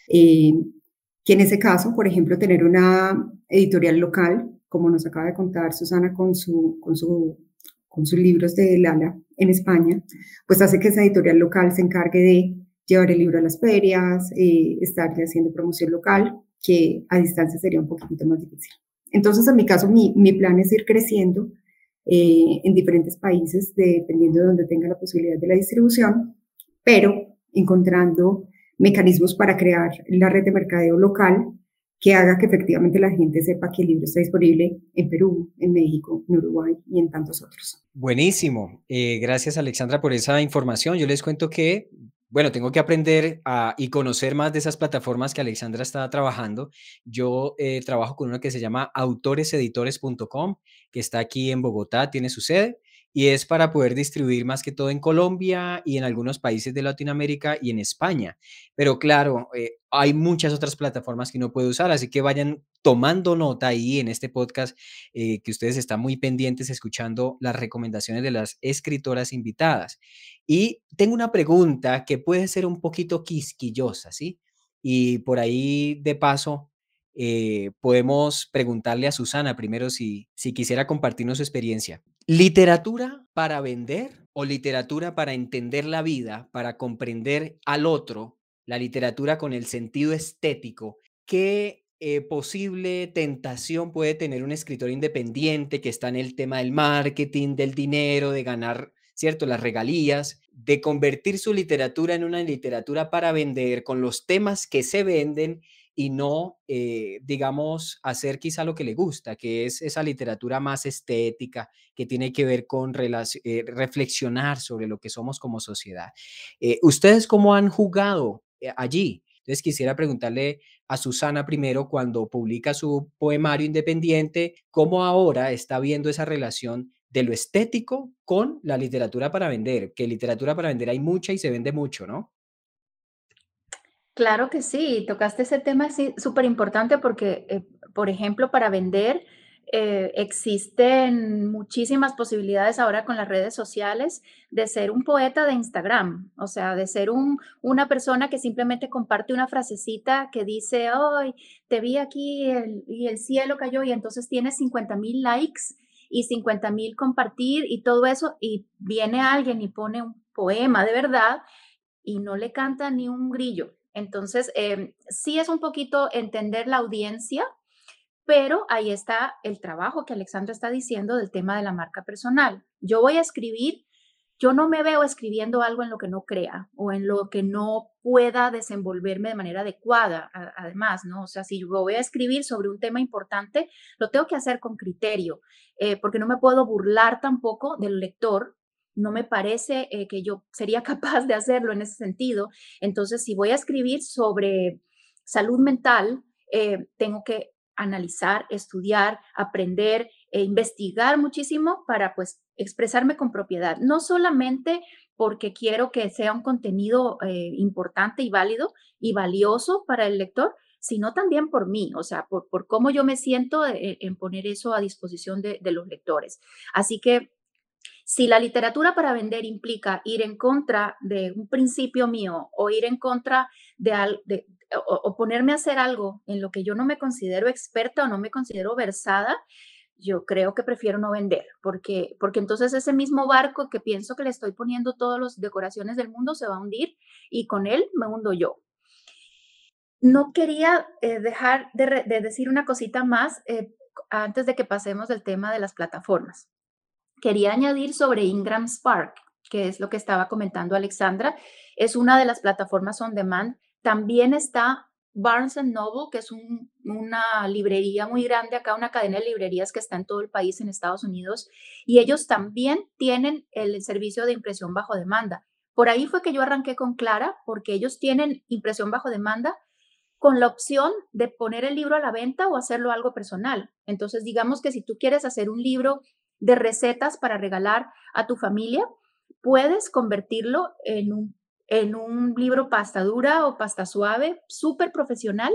Que en ese caso, por ejemplo, tener una editorial local, como nos acaba de contar Susana con sus libros de Lala en España, pues hace que esa editorial local se encargue de llevar el libro a las ferias, estarle haciendo promoción local, que a distancia sería un poquito más difícil. Entonces, en mi caso, mi plan es ir creciendo en diferentes países, dependiendo de donde tenga la posibilidad de la distribución, pero encontrando mecanismos para crear la red de mercadeo local que haga que efectivamente la gente sepa que el libro está disponible en Perú, en México, en Uruguay y en tantos otros. Buenísimo. Gracias, Alexandra, por esa información. Yo les cuento que, bueno, tengo que aprender y conocer más de esas plataformas que Alexandra está trabajando. Yo trabajo con una que se llama autoreseditores.com, que está aquí en Bogotá, tiene su sede, y es para poder distribuir más que todo en Colombia y en algunos países de Latinoamérica y en España. Pero claro, hay muchas otras plataformas que uno puede usar, así que vayan tomando nota ahí en este podcast, que ustedes están muy pendientes escuchando las recomendaciones de las escritoras invitadas. Y tengo una pregunta que puede ser un poquito quisquillosa, ¿sí? Y por ahí, de paso, podemos preguntarle a Susana primero si quisiera compartirnos su experiencia. ¿Literatura para vender o literatura para entender la vida, para comprender al otro? La literatura con el sentido estético. ¿Qué posible tentación puede tener un escritor independiente que está en el tema del marketing, del dinero, de ganar, cierto, las regalías, de convertir su literatura en una literatura para vender con los temas que se venden y no, digamos, hacer quizá lo que le gusta, que es esa literatura más estética, que tiene que ver con reflexionar sobre lo que somos como sociedad? ¿Ustedes cómo han jugado allí? Entonces quisiera preguntarle a Susana primero, cuando publica su poemario independiente, cómo ahora está viendo esa relación de lo estético con la literatura para vender, que literatura para vender hay mucha y se vende mucho, ¿no? Claro que sí, tocaste ese tema, sí, súper importante porque, por ejemplo, para vender existen muchísimas posibilidades ahora con las redes sociales de ser un poeta de Instagram, o sea, de ser una persona que simplemente comparte una frasecita que dice, hoy te vi aquí y el cielo cayó y entonces tienes 50,000 likes y 50,000 compartir y todo eso y viene alguien y pone un poema de verdad y no le canta ni un grillo. Entonces, sí es un poquito entender la audiencia, pero ahí está el trabajo que Alexandra está diciendo del tema de la marca personal. Yo voy a escribir, yo no me veo escribiendo algo en lo que no crea o en lo que no pueda desenvolverme de manera adecuada, además, ¿no? O sea, si yo voy a escribir sobre un tema importante, lo tengo que hacer con criterio, porque no me puedo burlar tampoco del lector. No me parece que yo sería capaz de hacerlo en ese sentido. Entonces, si voy a escribir sobre salud mental, tengo que analizar, estudiar, aprender e investigar muchísimo para pues expresarme con propiedad. No solamente porque quiero que sea un contenido importante y válido y valioso para el lector, sino también por mí, o sea, por cómo yo me siento en poner eso a disposición de los lectores. Así que si la literatura para vender implica ir en contra de un principio mío o ir en contra o ponerme a hacer algo en lo que yo no me considero experta o no me considero versada, yo creo que prefiero no vender, porque entonces ese mismo barco que pienso que le estoy poniendo todas las decoraciones del mundo se va a hundir y con él me hundo yo. No quería dejar de decir una cosita más antes de que pasemos del tema de las plataformas. Quería añadir sobre Ingram Spark. que es lo que estaba comentando Alexandra, es una de las plataformas on demand. También está Barnes Noble, que es una librería muy grande acá, una cadena de librerías que está en todo el país en Estados Unidos, y ellos también tienen el servicio de impresión bajo demanda. Por ahí fue que yo arranqué con Clara, porque ellos tienen impresión bajo demanda con la opción de poner el libro a la venta o hacerlo algo personal. Entonces, digamos que si tú quieres hacer un libro de recetas para regalar a tu familia, puedes convertirlo en un libro pasta dura o pasta suave, súper profesional,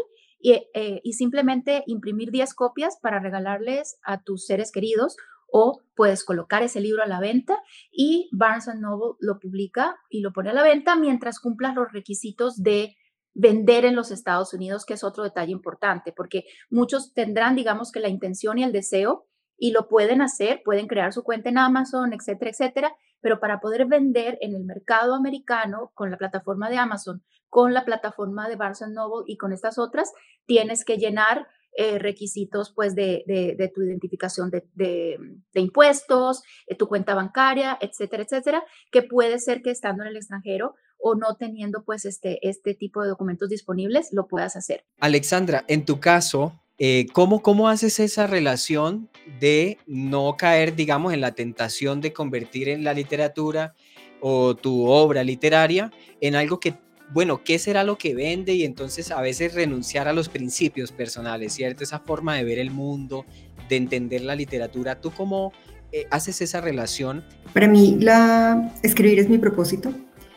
y simplemente imprimir 10 copias para regalarles a tus seres queridos, o puedes colocar ese libro a la venta y Barnes Noble lo publica y lo pone a la venta mientras cumplas los requisitos de vender en los Estados Unidos, que es otro detalle importante, porque muchos tendrán, digamos, que la intención y el deseo y lo pueden hacer, pueden crear su cuenta en Amazon, etcétera, etcétera, pero para poder vender en el mercado americano con la plataforma de Amazon, con la plataforma de Barnes Noble y con estas otras, tienes que llenar requisitos pues de tu identificación de impuestos, tu cuenta bancaria, etcétera, etcétera, que puede ser que estando en el extranjero o no teniendo pues este tipo de documentos disponibles, lo puedas hacer. Alexandra, en tu caso, ¿cómo haces esa relación de no caer, digamos, en la tentación de convertir en la literatura o tu obra literaria en algo que, bueno, ¿qué será lo que vende? Y entonces a veces renunciar a los principios personales, ¿cierto? Esa forma de ver el mundo, de entender la literatura. ¿Tú cómo haces esa relación? Para mí, escribir es mi propósito.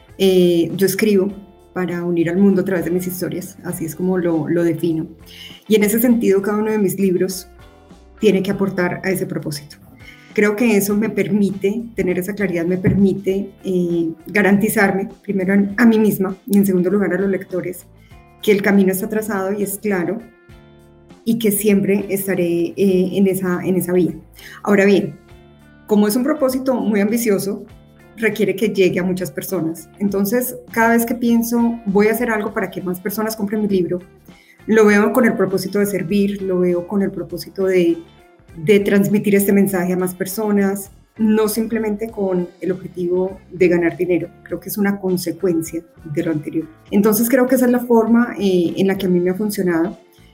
Yo escribo para unir al mundo a través de mis historias, así es como lo defino. Y en ese sentido, cada uno de mis libros tiene que aportar a ese propósito. Creo que eso me permite, tener esa claridad me permite garantizarme, primero a mí misma y en segundo lugar a los lectores, que el camino está trazado y es claro y que siempre estaré en esa vía. Ahora bien, como es un propósito muy ambicioso, requiere que llegue a muchas personas. Entonces, cada vez que pienso, voy a hacer algo para que más personas compren mi libro, lo veo con el propósito de servir, lo veo con el propósito de transmitir este mensaje a más personas, no simplemente con el objetivo de ganar dinero. Creo que es una consecuencia de lo anterior. Entonces, creo que esa es la forma en la que a mí me ha funcionado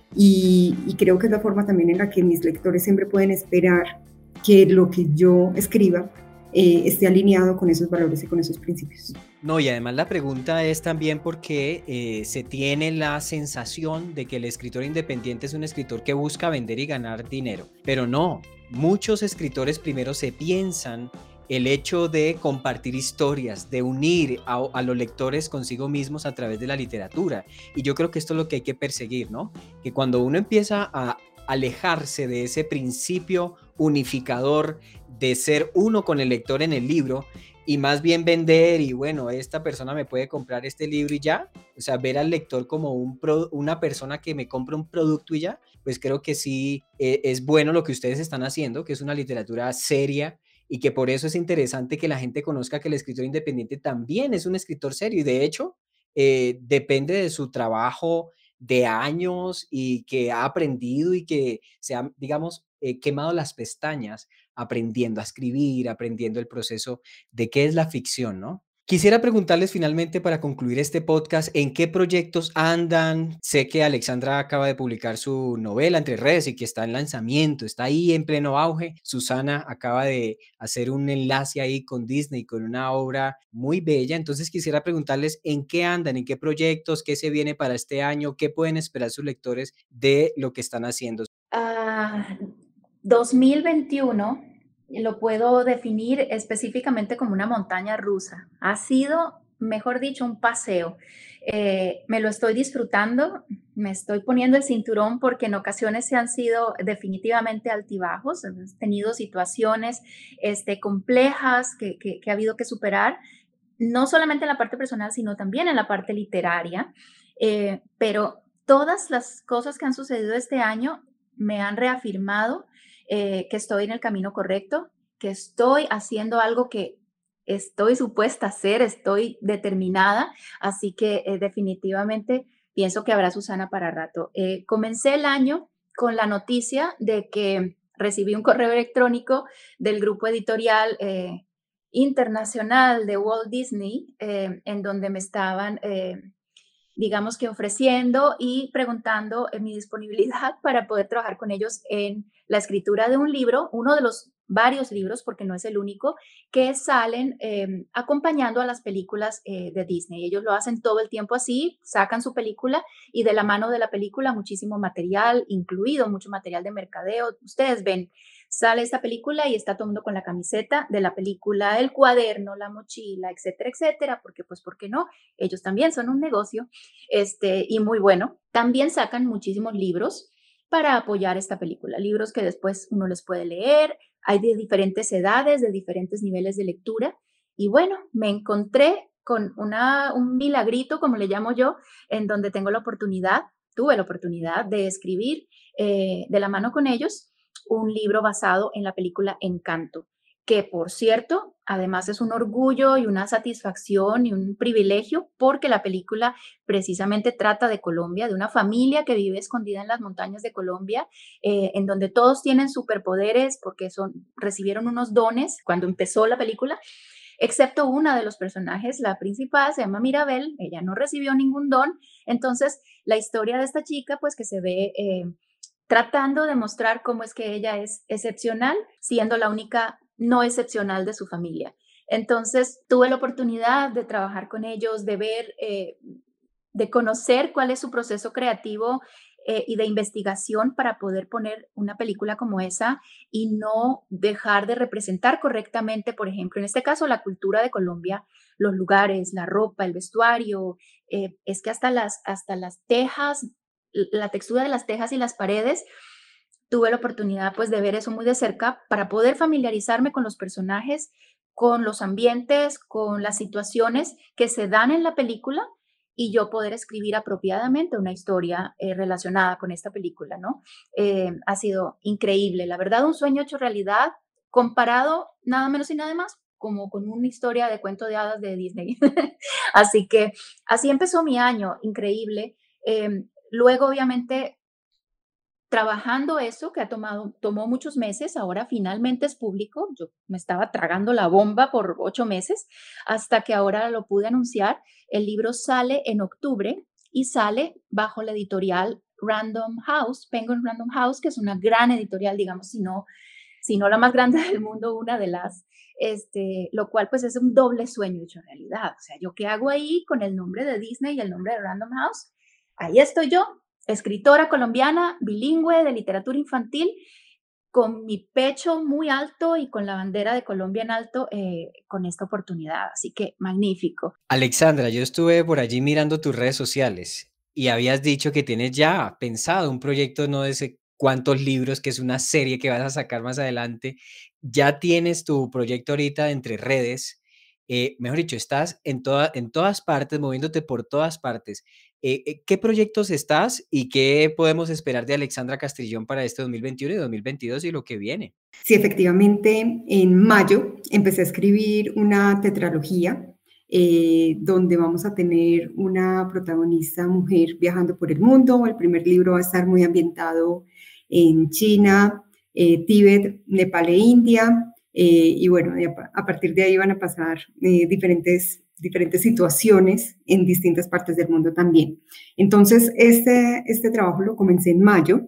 y creo que es la forma también en la que mis lectores siempre pueden esperar que lo que yo escriba esté alineado con esos valores y con esos principios. No, y además la pregunta es también porque se tiene la sensación de que el escritor independiente es un escritor que busca vender y ganar dinero, pero no, muchos escritores primero se piensan el hecho de compartir historias, de unir a los lectores consigo mismos a través de la literatura, y yo creo que esto es lo que hay que perseguir, ¿no? Que cuando uno empieza a alejarse de ese principio unificador de ser uno con el lector en el libro y más bien vender y bueno, esta persona me puede comprar este libro y ya, o sea, ver al lector como una persona que me compra un producto y ya, pues creo que sí es bueno lo que ustedes están haciendo, que es una literatura seria y que por eso es interesante que la gente conozca que el escritor independiente también es un escritor serio y de hecho depende de su trabajo de años y que ha aprendido y que se ha, digamos, quemado las pestañas aprendiendo a escribir, aprendiendo el proceso de qué es la ficción, ¿no? Quisiera preguntarles finalmente para concluir este podcast, ¿en qué proyectos andan? Sé que Alexandra acaba de publicar su novela Entre Redes y que está en lanzamiento, está ahí en pleno auge. Susana acaba de hacer un enlace ahí con Disney, con una obra muy bella. Entonces quisiera preguntarles en qué andan, en qué proyectos, qué se viene para este año, qué pueden esperar sus lectores de lo que están haciendo. 2021 lo puedo definir específicamente como una montaña rusa. Ha sido, mejor dicho, un paseo. Me lo estoy disfrutando, me estoy poniendo el cinturón porque en ocasiones se han sido definitivamente altibajos. Hemos tenido situaciones complejas que ha habido que superar, no solamente en la parte personal, sino también en la parte literaria. Pero todas las cosas que han sucedido este año me han reafirmado que estoy en el camino correcto, que estoy haciendo algo que estoy supuesta a hacer, estoy determinada, así que definitivamente pienso que habrá Susana para rato. Comencé el año con la noticia de que recibí un correo electrónico del grupo editorial internacional de Walt Disney, en donde me estaban, digamos que ofreciendo y preguntando en mi disponibilidad para poder trabajar con ellos en la escritura de un libro, uno de los varios libros, porque no es el único, que salen acompañando a las películas de Disney. Ellos lo hacen todo el tiempo así, sacan su película y de la mano de la película muchísimo material, incluido mucho material de mercadeo. Ustedes ven, sale esta película y está todo el mundo con la camiseta de la película, el cuaderno, la mochila, etcétera, etcétera, porque pues, ¿por qué no? Ellos también son un negocio y muy bueno. También sacan muchísimos libros para apoyar esta película, libros que después uno les puede leer, hay de diferentes edades, de diferentes niveles de lectura, y bueno, me encontré con un milagrito, como le llamo yo, en donde tuve la oportunidad de escribir de la mano con ellos un libro basado en la película Encanto, que por cierto, además es un orgullo y una satisfacción y un privilegio porque la película precisamente trata de Colombia, de una familia que vive escondida en las montañas de Colombia, en donde todos tienen superpoderes porque recibieron unos dones cuando empezó la película, excepto una de los personajes, la principal, se llama Mirabel, ella no recibió ningún don, entonces la historia de esta chica pues que se ve tratando de mostrar cómo es que ella es excepcional, siendo la única no excepcional de su familia. Entonces, tuve la oportunidad de trabajar con ellos, de ver, de conocer cuál es su proceso creativo y de investigación para poder poner una película como esa y no dejar de representar correctamente, por ejemplo, en este caso, la cultura de Colombia, los lugares, la ropa, el vestuario, es que hasta las tejas, la textura de las tejas y las paredes, tuve la oportunidad pues de ver eso muy de cerca para poder familiarizarme con los personajes, con los ambientes, con las situaciones que se dan en la película y yo poder escribir apropiadamente una historia relacionada con esta película, ¿no? Ha sido increíble, la verdad, un sueño hecho realidad comparado nada menos y nada más como con una historia de cuento de hadas de Disney. Así que así empezó mi año, increíble. Luego, obviamente, trabajando eso, que tomó muchos meses, ahora finalmente es público. Yo me estaba tragando la bomba por 8 meses, hasta que ahora lo pude anunciar. El libro sale en octubre y sale bajo la editorial Random House, Penguin Random House, que es una gran editorial, digamos, si no la más grande del mundo, una de las, lo cual pues es un doble sueño hecho realidad. O sea, ¿yo qué hago ahí con el nombre de Disney y el nombre de Random House? Ahí estoy yo, escritora colombiana, bilingüe de literatura infantil, con mi pecho muy alto y con la bandera de Colombia en alto con esta oportunidad. Así que magnífico. Alexandra, yo estuve por allí mirando tus redes sociales y habías dicho que tienes ya pensado un proyecto no de sé cuántos libros, que es una serie que vas a sacar más adelante. Ya tienes tu proyecto ahorita entre redes. Mejor dicho, estás en todas partes, moviéndote por todas partes. ¿Qué proyectos estás y qué podemos esperar de Alexandra Castrillón para este 2021 y 2022 y lo que viene? Sí, efectivamente, en mayo empecé a escribir una tetralogía donde vamos a tener una protagonista mujer viajando por el mundo. El primer libro va a estar muy ambientado en China, Tíbet, Nepal e India. Y bueno, a partir de ahí van a pasar diferentes situaciones en distintas partes del mundo también. Entonces, este trabajo lo comencé en mayo.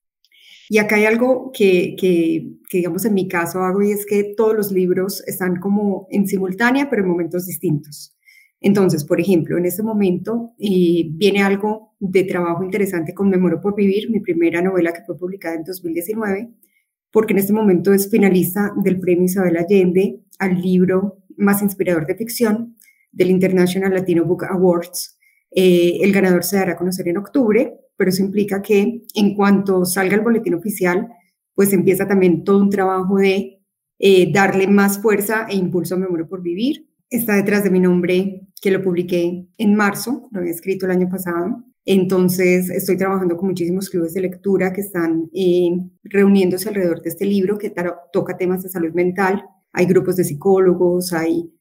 Y acá hay algo que, digamos, en mi caso hago y es que todos los libros están como en simultánea, pero en momentos distintos. Entonces, por ejemplo, en este momento viene algo de trabajo interesante con Me muero por vivir, mi primera novela que fue publicada en 2019, porque en este momento es finalista del Premio Isabel Allende al libro más inspirador de ficción del International Latino Book Awards. El ganador se dará a conocer en octubre, pero eso implica que en cuanto salga el boletín oficial, pues empieza también todo un trabajo de darle más fuerza e impulso a Me muero por vivir. Está detrás de mi nombre, que lo publiqué en marzo, lo había escrito el año pasado. Entonces, estoy trabajando con muchísimos clubes de lectura que están reuniéndose alrededor de este libro que toca temas de salud mental. Hay grupos de psicólogos, hay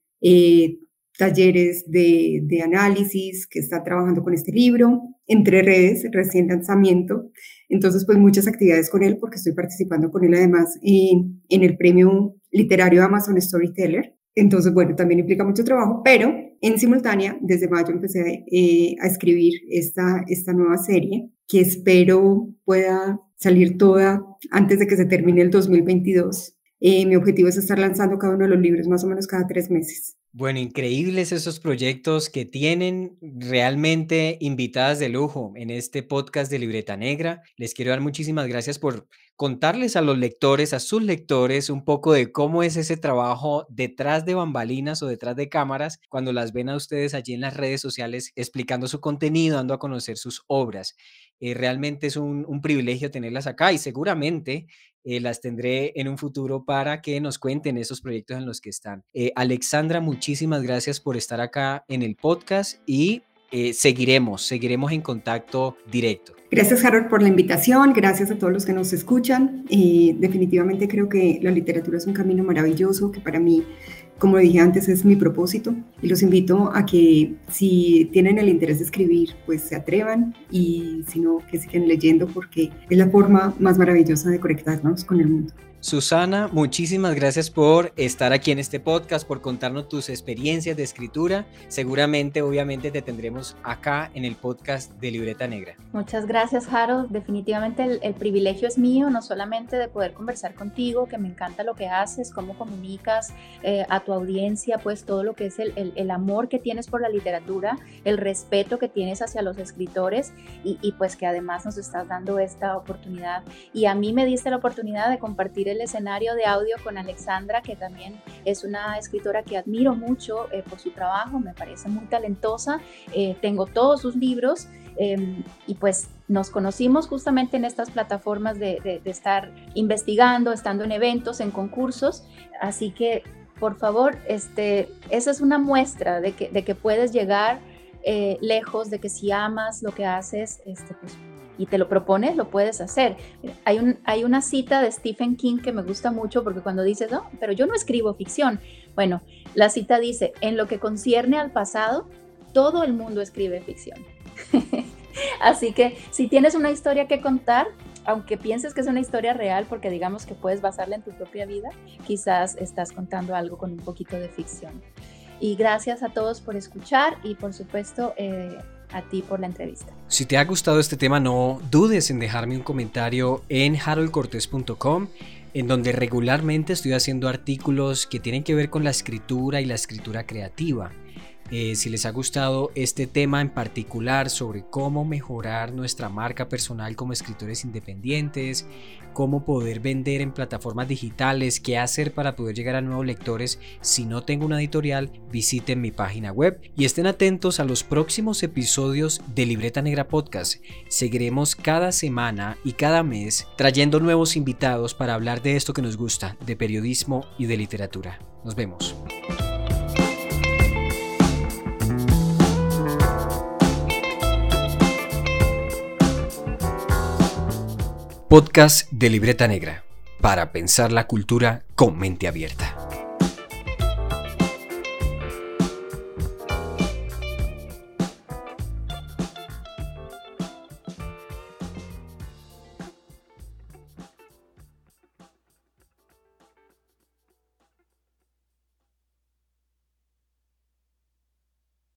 talleres de análisis que están trabajando con este libro, Entre Redes, recién lanzamiento. Entonces, pues muchas actividades con él porque estoy participando con él además en el premio literario Amazon Storyteller. Entonces, bueno, también implica mucho trabajo, pero en simultánea, desde mayo empecé a escribir esta nueva serie que espero pueda salir toda antes de que se termine el 2022. Mi objetivo es estar lanzando cada uno de los libros más o menos cada 3 meses. Bueno, increíbles esos proyectos que tienen, realmente invitadas de lujo en este podcast de Libreta Negra. Les quiero dar muchísimas gracias por contarles a los lectores, a sus lectores, un poco de cómo es ese trabajo detrás de bambalinas o detrás de cámaras, cuando las ven a ustedes allí en las redes sociales explicando su contenido, dando a conocer sus obras. Realmente es un privilegio tenerlas acá y seguramente las tendré en un futuro para que nos cuenten esos proyectos en los que están. Alexandra, muchísimas gracias por estar acá en el podcast y seguiremos en contacto directo. Gracias, Harold, por la invitación. Gracias a todos los que nos escuchan. Definitivamente creo que la literatura es un camino maravilloso que para mí, como dije antes, es mi propósito. Y los invito a que si tienen el interés de escribir, pues se atrevan y si no, que sigan leyendo porque es la forma más maravillosa de conectarnos con el mundo. Susana, muchísimas gracias por estar aquí en este podcast, por contarnos tus experiencias de escritura. Seguramente, obviamente, te tendremos acá en el podcast de Libreta Negra. Muchas gracias, Harold. Definitivamente el privilegio es mío, no solamente de poder conversar contigo, que me encanta lo que haces, cómo comunicas a tu audiencia, pues todo lo que es el amor que tienes por la literatura, el respeto que tienes hacia los escritores y pues que además nos estás dando esta oportunidad. Y a mí me diste la oportunidad de compartir el escenario de audio con Alexandra, que también es una escritora que admiro mucho por su trabajo, me parece muy talentosa, tengo todos sus libros y pues nos conocimos justamente en estas plataformas de estar investigando, estando en eventos, en concursos, así que por favor, esa es una muestra de que puedes llegar lejos, de que si amas lo que haces, pues y te lo propones, lo puedes hacer. Hay una cita de Stephen King que me gusta mucho porque cuando dices, no, pero yo no escribo ficción. Bueno, la cita dice, en lo que concierne al pasado, todo el mundo escribe ficción. Así que si tienes una historia que contar, aunque pienses que es una historia real, porque digamos que puedes basarla en tu propia vida, quizás estás contando algo con un poquito de ficción. Y gracias a todos por escuchar y por supuesto a ti por la entrevista. Si te ha gustado este tema, no dudes en dejarme un comentario en haroldcortes.com, en donde regularmente estoy haciendo artículos que tienen que ver con la escritura y la escritura creativa. Si les ha gustado este tema en particular sobre cómo mejorar nuestra marca personal como escritores independientes, cómo poder vender en plataformas digitales, qué hacer para poder llegar a nuevos lectores si no tengo una editorial, visiten mi página web y estén atentos a los próximos episodios de Libreta Negra Podcast. Seguiremos cada semana y cada mes trayendo nuevos invitados para hablar de esto que nos gusta, de periodismo y de literatura. Nos vemos. Podcast de Libreta Negra, para pensar la cultura con mente abierta.